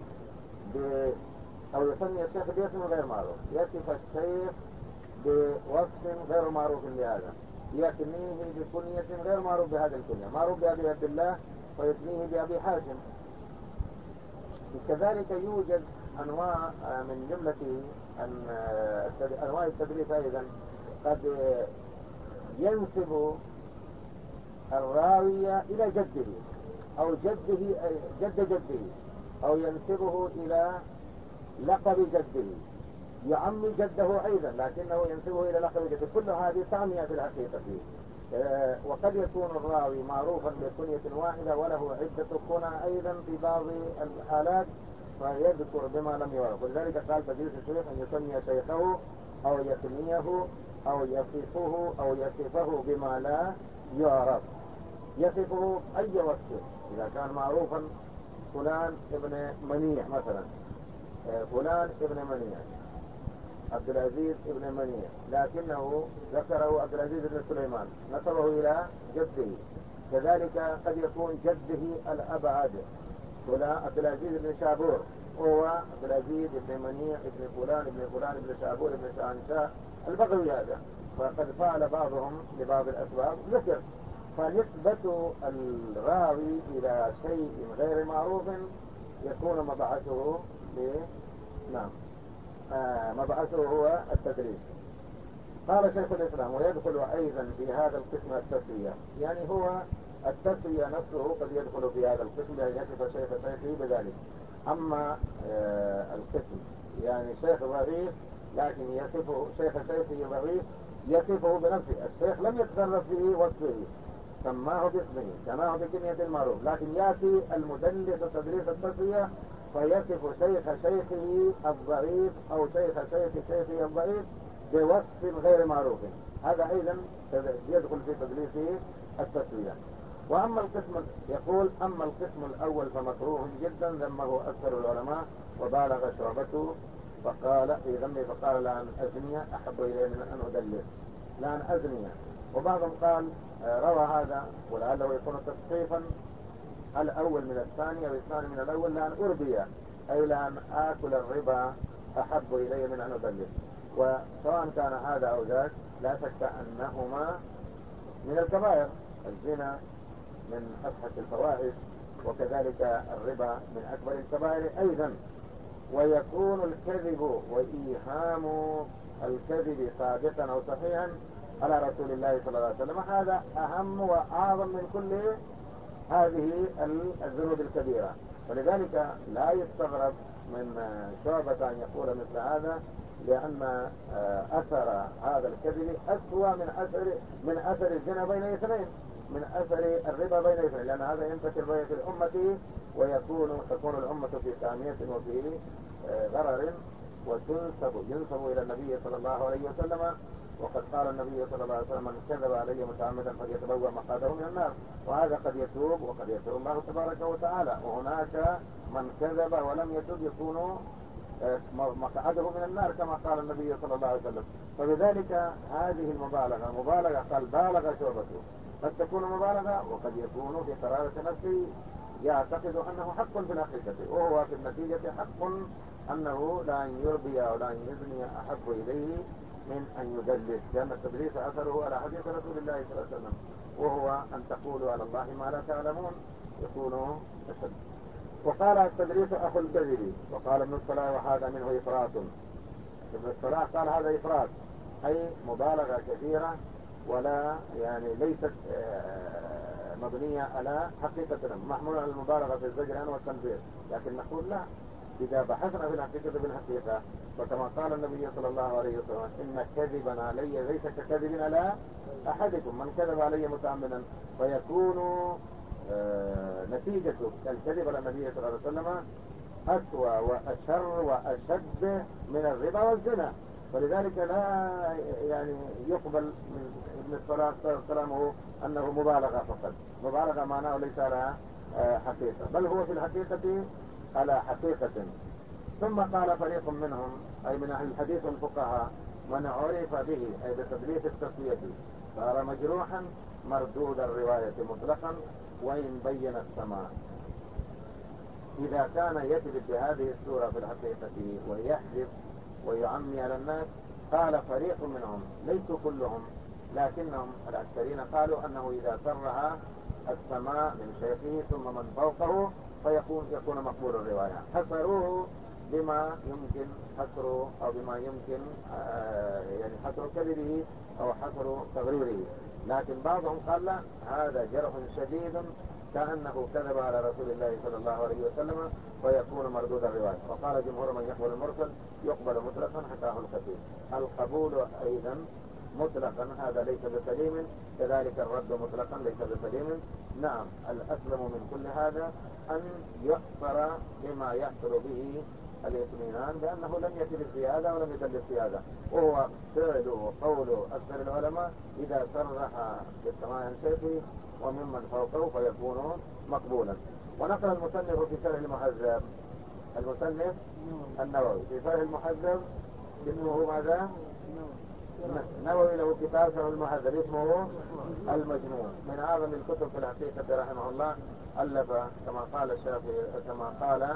أو يسمي الشيخ باسم غير معروف، يصف الشيخ بوصف غير معروف لهذا، يكنيه بكنية غير معروف بهذه الكنية، معروف بأبي عبد الله فيكنيه بأبي حاشم. كذلك يوجد أنواع من جملة أنواع التدليس أيضا قد ينسب الراوي إلى جده أو جد جده، أو ينسبه إلى لقب جده، يعمي جده أيضا لكنه ينسبه إلى لقب جده. كل هذه تعمية في الحقيقة فيه. وقد يكون الراوي معروفا بكنية واحدة وله عدة كنى أيضا في بعض الحالات فيذكر بما لم يعرف. ولذلك قال تدليس الشيخ أن يسمي شيخه أو يكنيه أو يصفه بما لا يعرف. يصفه أي وصف، إذا كان معروفا فلان ابن منيع مثلا، فلان ابن منيع عبد العزيز ابن منيع، لكنه ذكره عبد العزيز بن سليمان نسبه إلى جده. كذلك قد يكون جده الأبعد فلان عبد العزيز بن شابور، وهو عبد العزيز بن منيع ابن فلان ابن فلان ابن شابور ابن شاهنشاه البغوي هذا، فقد فعل بعضهم لبعض الأسباب ذكر. فنسبة الراوي إلى شيء غير معروف يكون مبعثه مبعثه هو التدريس. قال شيخ الإسلام ويدخل أيضا في هذا القسم التسوية، يعني هو التسوية نفسه قد يدخل في هذا القسم لأن يصف شيخه بذلك. أما القسم يعني شيخ ضعيف لكن يصفه شيخه ضعيف يصفه بنفسه، الشيخ لم يتصرف في وصفه، سماه باسمه سماه بكنية المعروف، لكن يأتي المدلس تدريس التسوية فيصف شيخه الضعيف أو شيخه الضعيف بوصف غير معروف. هذا أيضا يدخل في تدليس التسوية. وأما القسم يقول أما القسم الأول فمكروه جدا ذمه أكثر العلماء وبالغ شعبته فقال في ذنبه فقال لأن أزني أحب إلي من أن أدلس، لأن أزني. وبعضهم قال روى هذا ولعله يكون تصحيفا الأول من الثاني أو الثاني من الأول، لأن أربي أي لأن آكل الربا أحب إلي من أن أدلس. وسواء كان هذا أو ذاك لا شك أنهما من الكبائر. الزنا من أفحش الفواحش، وكذلك الربا من أكبر الكبائر أيضا. ويكون الكذب وإيهام الكذب صادقا أو صحيحا على رسول الله صلى الله عليه وسلم هذا أهم وأعظم من كل هذه الذنوب الكبيرة. ولذلك لا يستغرب من شعبة أن يقول مثل هذا، لأن أثر هذا الكذب أسوأ من أثر الزنا بين اثنين، من أثر الربا بين اثنين، لأن هذا ينتشر في الأمة تكون الأمة في سامية وفي غرر، ينسب إلى النبي صلى الله عليه وسلم. وقد قال النبي صلى الله عليه وسلم من كذب علي متعمدا فليتبوأ مقعده من النار. وهذا قد يتوب وقد يتوب الله تبارك وتعالى، وهناك من كذب ولم يتوب يكون مقعده من النار كما قال النبي صلى الله عليه وسلم. فبذلك هذه المبالغة قال بالغ شعبته، قد تكون مبالغة وقد يكون في قرارة نفسه يعتقد أنه حق في الحقيقة، وهو في النتيجة حق أنه لا أن يربي ولا أن يزني أحب إليه من أن يدلس، لأن التدليس أثره على حديث رسول الله صلى الله عليه وسلم، وهو أن تقولوا على الله ما لا تعلمون، يكون أشد. وقال التدليس أخو الكذب. وقال ابن الصلاح وهذا منه إفراط. ابن الصلاح قال هذا إفراط، أي مبالغة كثيرة ولا يعني ليست مبنية على حقيقة، محمول على المبالغة في الزجر والتنفير. لكن نقول لا، إذا بحثنا في الحقيقة بالحقيقة فكما قال النبي صلى الله عليه وسلم إن كذبا علي ليس ككذب على أحدكم، من كذب علي متعمدا فيكون نتيجة الكذب على النبي صلى الله عليه وسلم أسوأ وأشر وأشد من الربا والزنا. فلذلك لا يعني يقبل من ابن الصلاح كلامه أنه مبالغة فقط، مبالغة معناه ليس على حقيقة، بل هو في الحقيقة على حقيقة. ثم قال فريق منهم أي من أهل الحديث والفقهاء من عرف به أي بتدليس التسوية صار مجروحا مردود الرواية مطلقا وإن بين السماء. إذا كان يكذب بهذه السورة في الحقيقة ويحذف ويعمي على الناس، قال فريق منهم ليسوا كلهم لكنهم الأكثرين قالوا أنه إذا سرها السماء من شيخه ثم من فوقه يكون مقبول الرواية. حصروه بما يمكن حصره أو بما يمكن يعني حصر كذبه أو حصر تغريره. لكن بعضهم قال لا، هذا جرح شديد كأنه كذب على رسول الله صلى الله عليه وسلم ويكون مردود الرواية. وقال جمهور من يقبل المرسل يقبل مطلقا حكاه الكثير. القبول أيضا مطلقا هذا ليس بسليم، كذلك الرد مطلقا ليس بسليم. نعم، الأسلم من كل هذا أن يحصر بما يحصل به الاطمئنان بأنه لم يكذب الزيادة ولم يدل الزيادة، وهو فعل وقول أكثر العلماء إذا صرح بالسماع عن شيخه وممن فوقه فيكون مقبولا. ونقل المصنف في شرح المهذب، المصنف النووي في شرح المهذب اسمه ماذا؟ نووي له كتاب شرح المهذب اسمه المجموع، من أعظم الكتب في الحقيقة رحمه الله. ألف كما قال الشافعي كما قال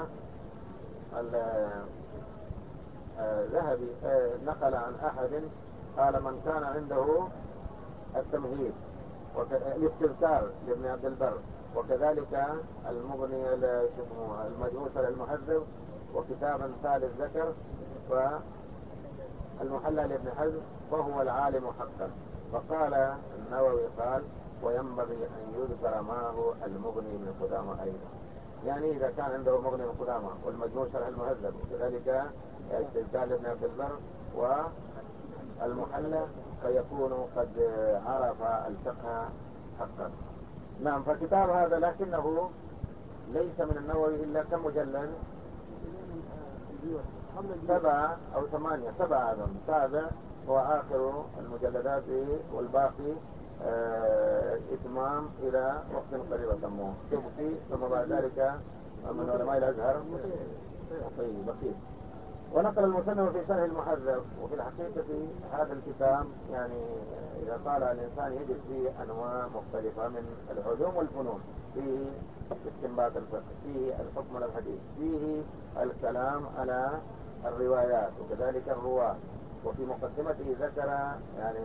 الذهبي نقل عن أحد قال من كان عنده التمهيد الاستذكار لابن عبد البر وكذلك المغني المجموع المهذب وكتابا ثالث ذكر فالمحلى لابن حزم وهو العالم حقا. فقال النووي قال وينبغي أن يذكر معه المغني من قدامى أيضا، يعني إذا كان عنده مغني من قدامى والمجموع شرح المهذب وكذلك استذكار لابن عبد البر والمحلى فيكون قد عرف الفقه حقا. نعم، فالكتاب هذا لكنه ليس من النووي إلا كم مجلد؟ 7 أو 8، 7 أظن، 7 هو آخر المجلدات والباقي إتمام إلى وقت قريب سموه تبقي، ثم بعد ذلك من علماء الأزهر بقيت ونقل المصنف في شرح المهذب. وفي الحقيقة هذا الكتاب يعني إذا طالع الإنسان يجد فيه أنواع مختلفة من العلوم والفنون. فيه استنباط الفقه، فيه الحكم على الحديث، فيه الكلام على الروايات وكذلك الرواة. وفي مقدمته ذكر يعني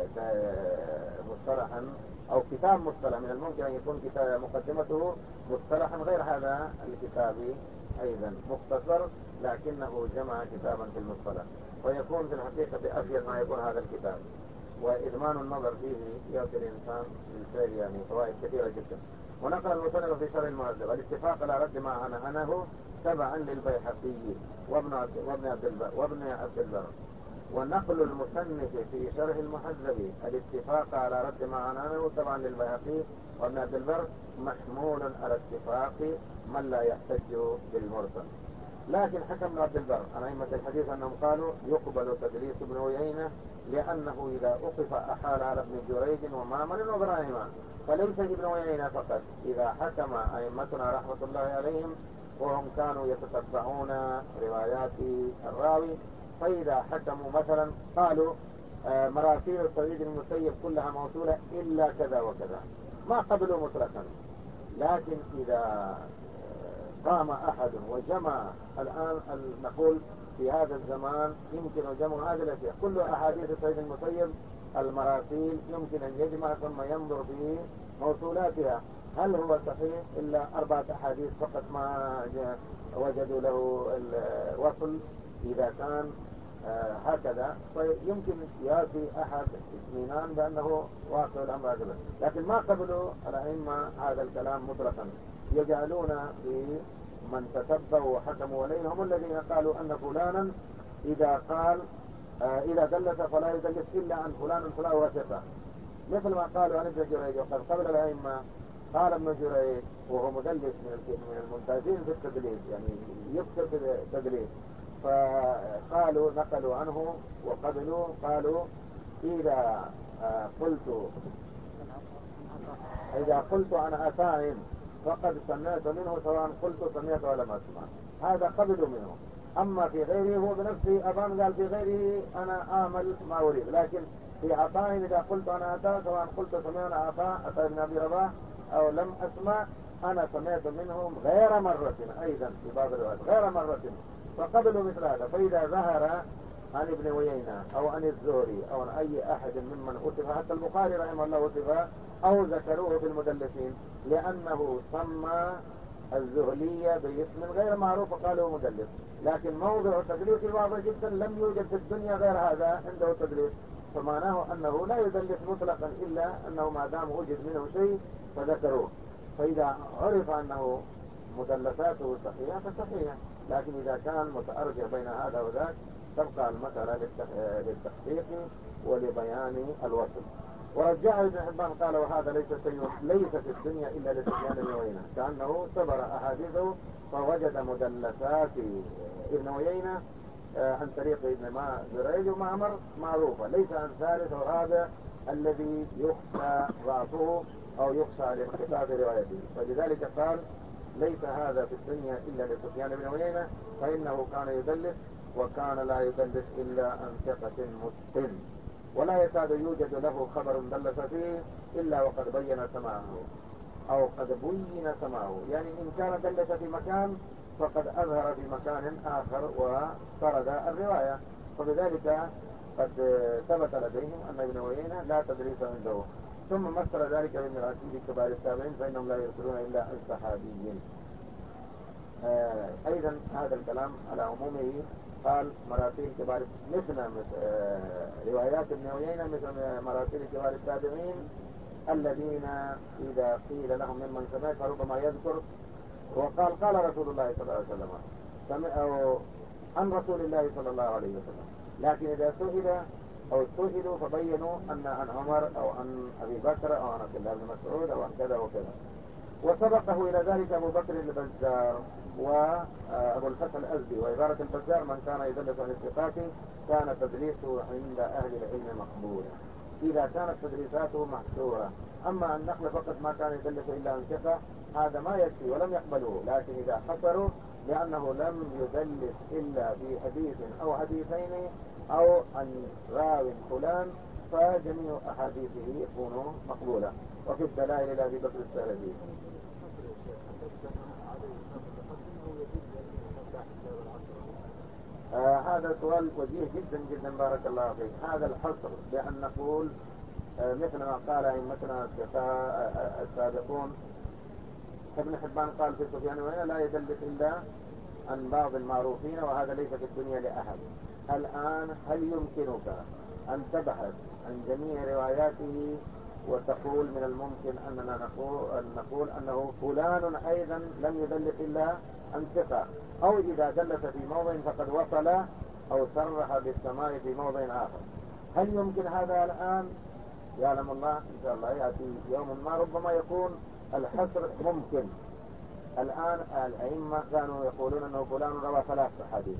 مصطلحا أو كتاب مصطلح، من الممكن أن يكون كتاب مقدمته مصطلحا غير هذا الكتاب أيضا مختصر، لكنه جمع كتابا في المصطلح، ويكون في الحقيقة أفيد ما يكون هذا الكتاب. وإدمان النظر فيه يعطي الإنسان بالفعل يعني فوائد كثيرة جدا. ونقل المصنف في شرح المهذب الاتفاق على رد ما عنه تبعا للبيهقي وابن عبد البر. ونقل المصنف في شرح المهذب الاتفاق على رد ما عنه تبعا للبيهقي وابن عبد البر محمول على اتفاق من لا يحتج بالمرسل. لكن حكم ابن عبد البر عن أئمة الحديث أنهم قالوا يقبل تدليس ابن عيينة، لأنه إذا أخف أحال على ابن جريج ومعمر وإبراهيم، فليس ابن عيينة فقط. إذا حكم أئمتنا رحمة الله عليهم وهم كانوا يتتبعون روايات الراوي، فإذا حكموا مثلا قالوا مراسيل سعيد بن المسيب كلها موصولة إلا كذا وكذا، ما قبلوا مطلقا. لكن إذا قام أحد وجمع الآن نقول في هذا الزمان يمكن جمع هذه الأشياء، كل أحاديث سعيد المسيب المراسيل يمكن أن يجمع ثم ينظر في موصولاتها هل هو صحيح إلا 4 أحاديث فقط ما وجدوا له الوصل. إذا كان هكذا فيمكن يأتي أحد اطمئنان بأنه واقع الأمر هكذا، لكن ما قبلوا الأئمة هذا الكلام مطلقا. يجعلون في من تتبعوا وحكموا عليه هم الذين قالوا أن فلانا إذا قال إذا دلس فلا يدلس إلا عن فلان فلا ثقة، مثل ما قالوا عن ابن جريج. وقد قبل الأئمة قال ابن جريج وهو مدلس من الممتازين في التدليس، يعني يكثر في التدليس، فقالوا نقلوا عنه وقبلوا قالوا إذا قلت عن عطاء فقد سمعت منه سواء قلت سمعت ولا ما اسمع، هذا قبلوا منه. أما في غيره هو بنفسه أبان قال في غيره أنا أعمل ما أريد، لكن في عطاء إذا قلت عن عطاء سواء قلت سمعنا عطاء بن أبي رباح أو لم أسمع أنا سمعت منهم غير مرة، أيضا في بعض الروايات غير مرة، فقبلوا مثل هذا. فإذا ظهر عن ابن عيينة أو عن الزهري أو عن أي أحد ممن أصف، حتى البخاري رحمه الله أصف أو ذكروه في المدلسين لأنه سمى الزهلية باسم غير معروف وقالوا مدلس، لكن موضع تدليس واضح جدا لم يوجد في الدنيا غير هذا عنده تدليس، فمعناه أنه لا يدلس مطلقا إلا أنه ما دام وجد منه شيء فذكروه. فإذا عرف أنه مدلساته صحيحة فصحيحة، لكن إذا كان متأرجح بين هذا وذاك تبقى المسألة للتحقيق ولبيان الوصل. ورجع ابن حبان قال وهذا ليس في الدنيا إلا لسفيان بن عيينة، كأنه صبر أحاديثه فوجد مدلسات ابن عيينة عن طريق ابن جريج ومعمر معروفة، ليس عن ثالث ورابع الذي يخشى ضعفه أو يخشى لانقطاع روايته. فلذلك قال ليس هذا في الدنيا إلا لسفيان بن عيينة، فإنه كان يدلس وكان لا يدلس إلا عن ثقة متقن، ولا يكاد يوجد له خبر دلس فيه إلا وقد بين سماعه أو قد بين سماعه، يعني إن كان دلس في مكان فقد أظهر في مكان آخر وطرد الرواية. فبذلك قد ثبت لديهم أن ابن عيينة لا تدريس عنده. ثم مثل ذلك بابن العسير كبار التابعين فإنهم لا يرسلون إلا عن صحابي. أيضا هذا الكلام على عمومه قال مراسيل كبار مثل روايات ابن عيينة مثل مراسيل كبار التابعين الذين إذا قيل لهم ممن سمعت فربما يذكر وقال قال رسول الله صلى الله عليه وسلم سمعوا عن رسول الله صلى الله عليه وسلم، لكن إذا سئلوا فبينوا أن عن عمر أو عن أبي بكر أو عن عبد الله بن مسعود أو عن كذا وكذا. وسبقه إلى ذلك أبو بكر البزار وأبو الفتح الأزدي. وعبارة البزار من كان يدلس عن الثقات كان تدليسه عند أهل العلم مقبولا إذا كانت تدليساته محصورة. أما النقل فقط ما كان يدلس إلا عن ثقة هذا ما يكفي ولم يقبلوه، لكن إذا حصروا لأنه لم يدلس إلا في حديث أو حديثين أو عن راو فلان، فجميع أحاديثه يكون مقبولة. وفي الدلائل إلى أبي بكر السلفي. هذا سؤال وجيه جدا جدا، بارك الله فيك. هذا الحصر بأن نقول مثل ما قال أئمتنا السابقون. ابن حبان قال في سفيان وهنا لا يدلس إلا عن بعض المعروفين، وهذا ليس في الدنيا لأحد. الآن هل يمكنك أن تبحث عن جميع رواياته وتقول من الممكن أننا نقول أنه فلان أيضا لم يدلس إلا عن ثقة، أو إذا دلس في موضع فقد وصل أو صرح بالسماع في موضع آخر؟ هل يمكن هذا الآن؟ يعلم الله، إن شاء الله يأتي يوم ما ربما يكون الحصر ممكن. الآن الأئمة كانوا يقولون أنه فلان روى 3 أحاديث.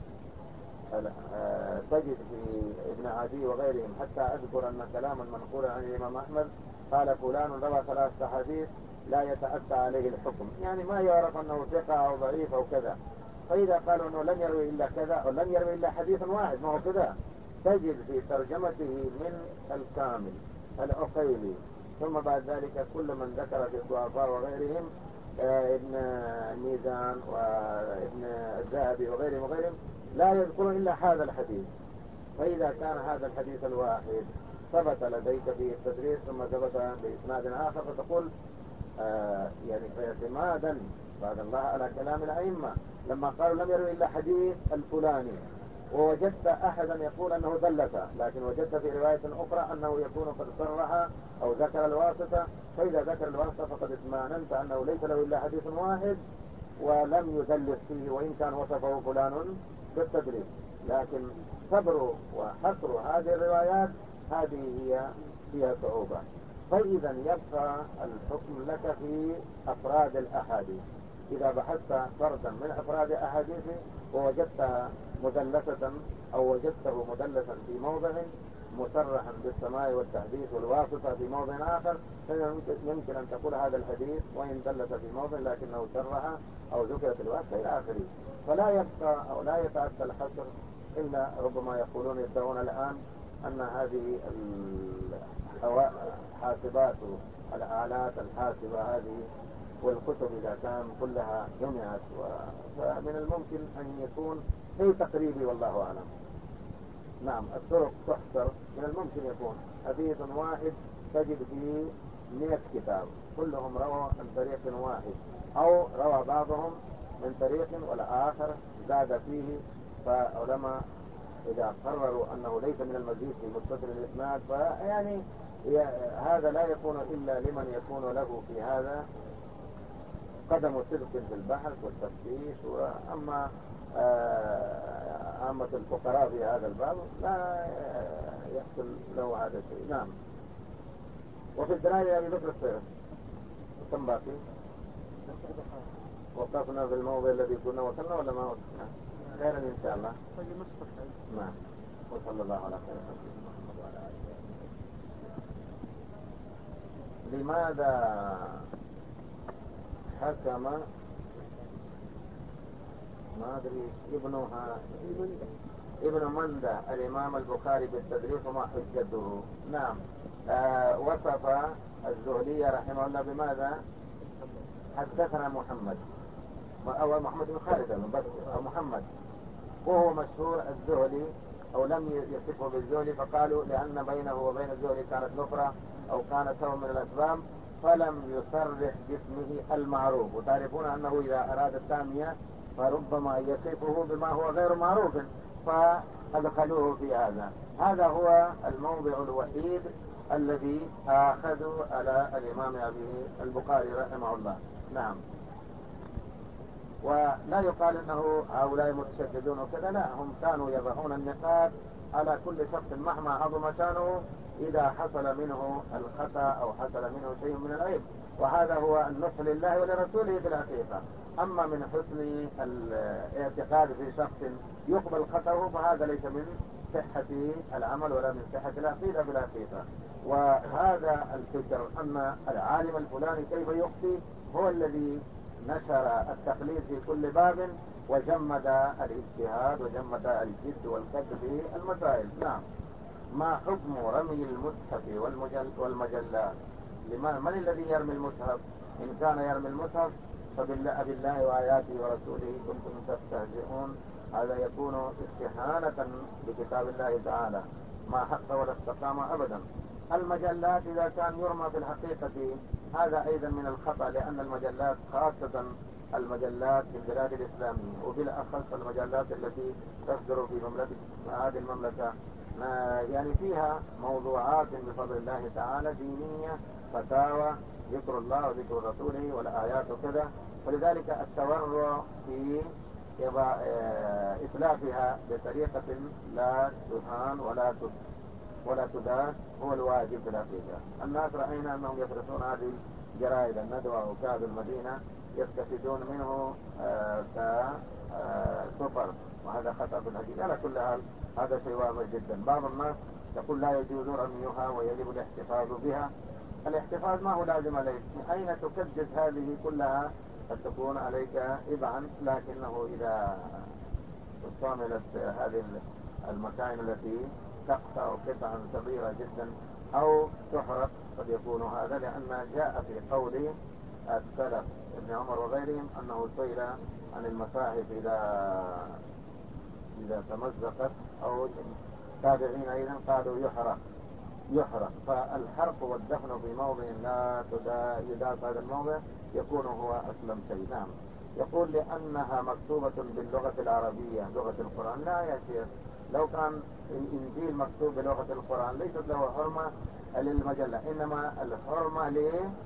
تجد في ابن عدي وغيرهم، حتى أذكر أن كلاما منقولا عن الإمام أحمد قال فلان روى 3 أحاديث لا يتأتى عليه الحكم، يعني ما يعرف أنه ثقة أو ضعيف أو كذا. فإذا قالوا أنه لم يروي إلا كذا أو لم يروي إلا حديث واحد، ما هو كذا. تجد في ترجمته من الكامل العقيلي، ثم بعد ذلك كل من ذكر في الضعفاء وغيرهم ابن الميزان وابن الذهبي وغيرهم لا يذكر إلا هذا الحديث. فإذا كان هذا الحديث الواحد ثبت لديك في التدريس ثم ثبت بإسناد آخر، فتقول يعني اعتمادا بعد الله على كلام الأئمة لما قالوا لم يروي إلا حديث الفلاني، ووجدت أحدا يقول أنه دلس، لكن وجدت في رواية أخرى أنه يكون قد صرح أو ذكر الواسطة، فإذا ذكر الواسطة فقد اطمأننت أنه ليس له إلا حديث واحد ولم يدلس فيه، وإن كان وصفه فلان بالتدريس. لكن صبر وحصر هذه الروايات هذه هي فيها صعوبة. فإذا يبقى الحكم لك في أفراد الأحاديث. إذا بحثت فردا من أفراد أحاديثه ووجدتها مدلسة أو وجدته مدلسا في موضع مصرحا بالسماع والتحديث والواسطة في موضع آخر، فيمكن أن تقول هذا الحديث وإن دلس في موضع لكنه صرح أو ذكرت الواسطة إلى آخره. فلا يبقى أو لا يتأتى الحصر إلا ربما يقولون يدعون الآن أن هذه الحاسبات الآلات الحاسبة هذه والكتب إذا كان كلها جمعت، فمن الممكن أن يكون في تقريبي والله أعلم. نعم، الطرق تحصر. من الممكن يكون حديث واحد تجد فيه 100 كتاب كلهم روى عن طريق واحد، أو روى بعضهم من طريق والآخر زاد فيه. فعلماء إذا قرروا أنه ليس من المزيد في متصل الإسناد، فيعني هذا لا يكون إلا لمن يكون له في هذا قدم صدق في البحث والتفتيش. وأما عامة الفقراء في هذا الباب لا يحصل له هذا الشيء. نعم. وفي الدلائل أبي بكر الصيرف كم باقي؟ وقفنا في الموضع الذي كنا وصلنا ولا ما وصلنا؟ خيرا إن شاء الله. نعم. وصلى الله على خير محمد وعلى آله. لماذا حكم ما أدري ابن مندة الإمام البخاري بالتدريس وما حجته؟ نعم. وصف الزهري رحمه الله بماذا؟ حدثنا محمد أو محمد بن خالد أو محمد، وهو مشهور الزهري، أو لم يصفه بالزهري فقالوا لأن بينه وبين الزهري كانت نفرة أو كانت سوء من الأسباب، فلم يصرح باسمه المعروف. وتعرفون أنه إذا أراد التامية فربما يصفه بما هو غير معروف، فأدخلوه في هذا. هذا هو الموضع الوحيد الذي أخذوا على الإمام أبي البخاري رحمه الله. نعم. ولا يقال أنه هؤلاء متشددون وكذا، لا، هم كانوا يضعون النقاط على كل شخص مهما عظم شانه إذا حصل منه الخطأ أو حصل منه شيء من العيب، وهذا هو النصح لله ولرسوله في الحقيقة. أما من حسن الاعتقاد في شخص يقبل خطأه فهذا ليس من صحة العمل ولا من صحة العقيدة في الحقيقة. وهذا الفكر أن العالم الفلاني كيف يخطي هو الذي نشر التقليد في كل باب، وجمد الاجتهاد وجمد الجد والكد في المسائل. نعم. ما حكم رمي المصحف والمجلات؟ من الذي يرمي المصحف؟ إن كان يرمي المصحف فبالله وآياته ورسوله كنتم تستهزئون، هذا يكون استهانة بكتاب الله تعالى، ما حق ولا استقام أبدا. المجلات إذا كان يرمى في الحقيقة هذا أيضا من الخطأ، لأن المجلات خاصة المجلات في البلاد الإسلامية وبالأخص المجلات التي تصدر في هذه المملكة يعني فيها موضوعات بفضل الله تعالى دينية، فتاوى، ذكر الله وذكر رسوله والآيات وكذا، ولذلك التورع في إتلافها بطريقة لا تهان ولا تداس هو الواجب في الحقيقة. الناس رأينا أنهم يدرسون هذه الجرائد الندوة وكاد المدينة يستفيدون منه كسفر، وهذا خطأ في الحقيقة. على كل حال هذا شيء واضح جدا. بعض الناس يقول لا يجوز رميها ويجب الاحتفاظ بها. الاحتفاظ ما هو لازم عليك، أين تكدس هذه كلها قد تكون عليك إبعا، لكنه إذا استعملت هذه المكائن التي تقطع قطعا صغيرة جدا أو تحرق قد يكون هذا، لأن جاء في قول السلف ابن عمر وغيرهم أنه سئل عن المصاحف إذا تمزقت أو تابعين أيضا قالوا يحرق. فالحرق والدفن في موضع لا يداس هذا الموضع يكون هو أسلم شيء. نعم. يقول لأنها مكتوبة باللغة العربية لغة القرآن. لا يا شيخ، لو كان الإنجيل مكتوب بلغة القرآن ليست له حرمة للمجلة، إنما الحرمة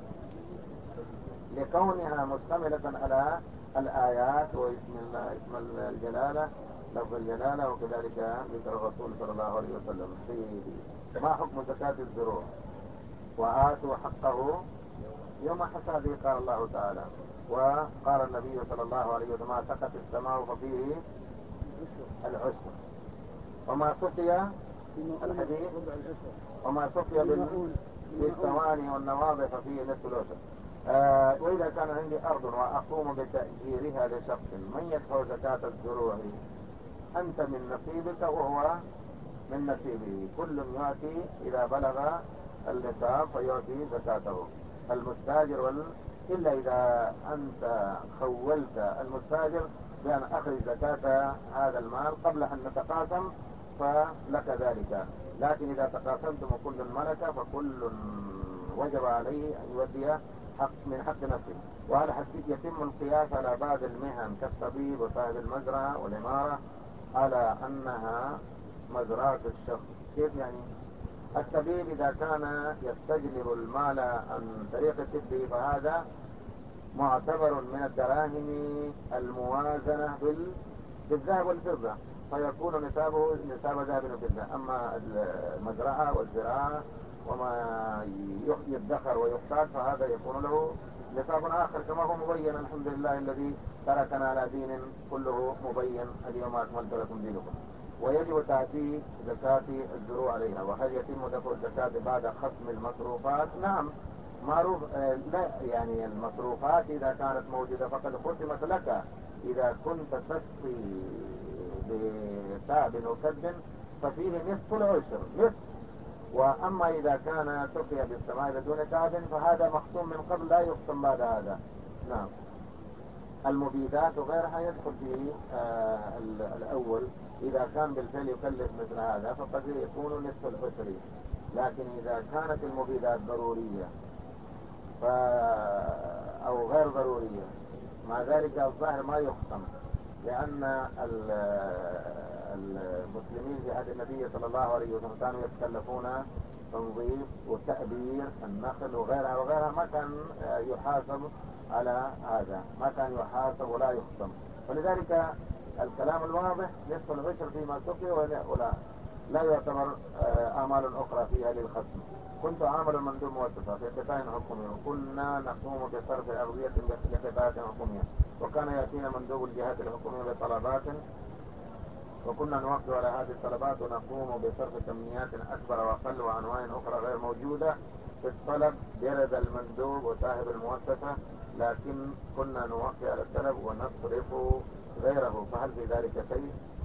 لكونها مشتملة على الآيات اسم الجلالة، لفظ الجلالة، وكذلك ذكر الرسول صلى الله عليه وسلم. في ما حكم زكاة الزروع؟ وآتوا حقه يوم حساده قال الله تعالى، وقال النبي صلى الله عليه وسلم ما سقت السماء ففيه العشر، وما سقي الحديث وما سقي بالثواني والنواضح ففيه نصف العشر. وإذا كان عندي أرض وأقوم بتأجيرها لشخص من يدفع زكاة الزروع؟ أنت من نصيبك وهو من نصيبه، كل يأتي إذا بلغ النصاب فيعطي زكاته. المستاجر إلا إذا أنت خولت المستاجر بأن أخرج زكاة هذا المال قبل أن نتقاسم فلك ذلك، لكن إذا تقاسمتم وكل ملك فكل وجب عليه أن يودي حق من حق نفسه. وهذا يتم القياس على بعض المهن كالطبيب وصاحب المزرعة والإمارة على أنها مزرعة الشخص. كيف يعني؟ الطبيب إذا كان يستجلب المال عن طريق الطب فهذا معتبر من الدراهم الموازنة بالذهب والفضة، فيكون نسابه نساب ذهب وفضة. أما المزرعة والزراعة وما يدخر ويحتاج فهذا يكون له نساب آخر، كما هو مبين الحمد لله الذي تركنا على دين كله مبين. اليوم أكملت لكم دينكم. ويجب تأتي زكاة الزروع عليها. وهل يتم دفع الزكاة بعد خصم المصروفات؟ نعم، معروف. لا يعني المصروفات إذا كانت موجودة فقد ختمت لك. إذا كنت تسقي بتعب وكد ففيه نصف العشر نصف. وأما إذا كان سقي بالسماء بدون تعب فهذا مختوم من قبل لا يختم بعد هذا. نعم. المبيدات وغيرها يدخل فيه الأول، إذا كان بالفعل يكلف مثل هذا فقد يكون نصف العشر. لكن إذا كانت المبيدات ضرورية أو غير ضرورية مع ذلك الظاهر ما يختم، لأن المسلمين في عهد النبي صلى الله عليه وسلم كانوا يتكلفون تنظيف وتأبير النخل وغيرها ما كان يحاسب على هذا، ما كان يحاسب ولا يختم. ولذلك الكلام الواضح نصف العشر فيما سقي ولا يعتبر أعمال أخرى فيها للختم. كنت عامل مندوب مؤسسة في قطاع حكومي، وكنا نقوم بصرف أغذية لقطاعات حكومية، وكان يأتينا مندوب الجهات الحكومية بطلبات وكنا نوقع على هذه الطلبات ونقوم بصرف كميات أكبر وأقل وأنواع أخرى غير موجودة في الطلب برد المندوب وصاحب المؤسسة، لكن كنا نوقع على الطلب ونصرف غيره فهل في ذلك شيء؟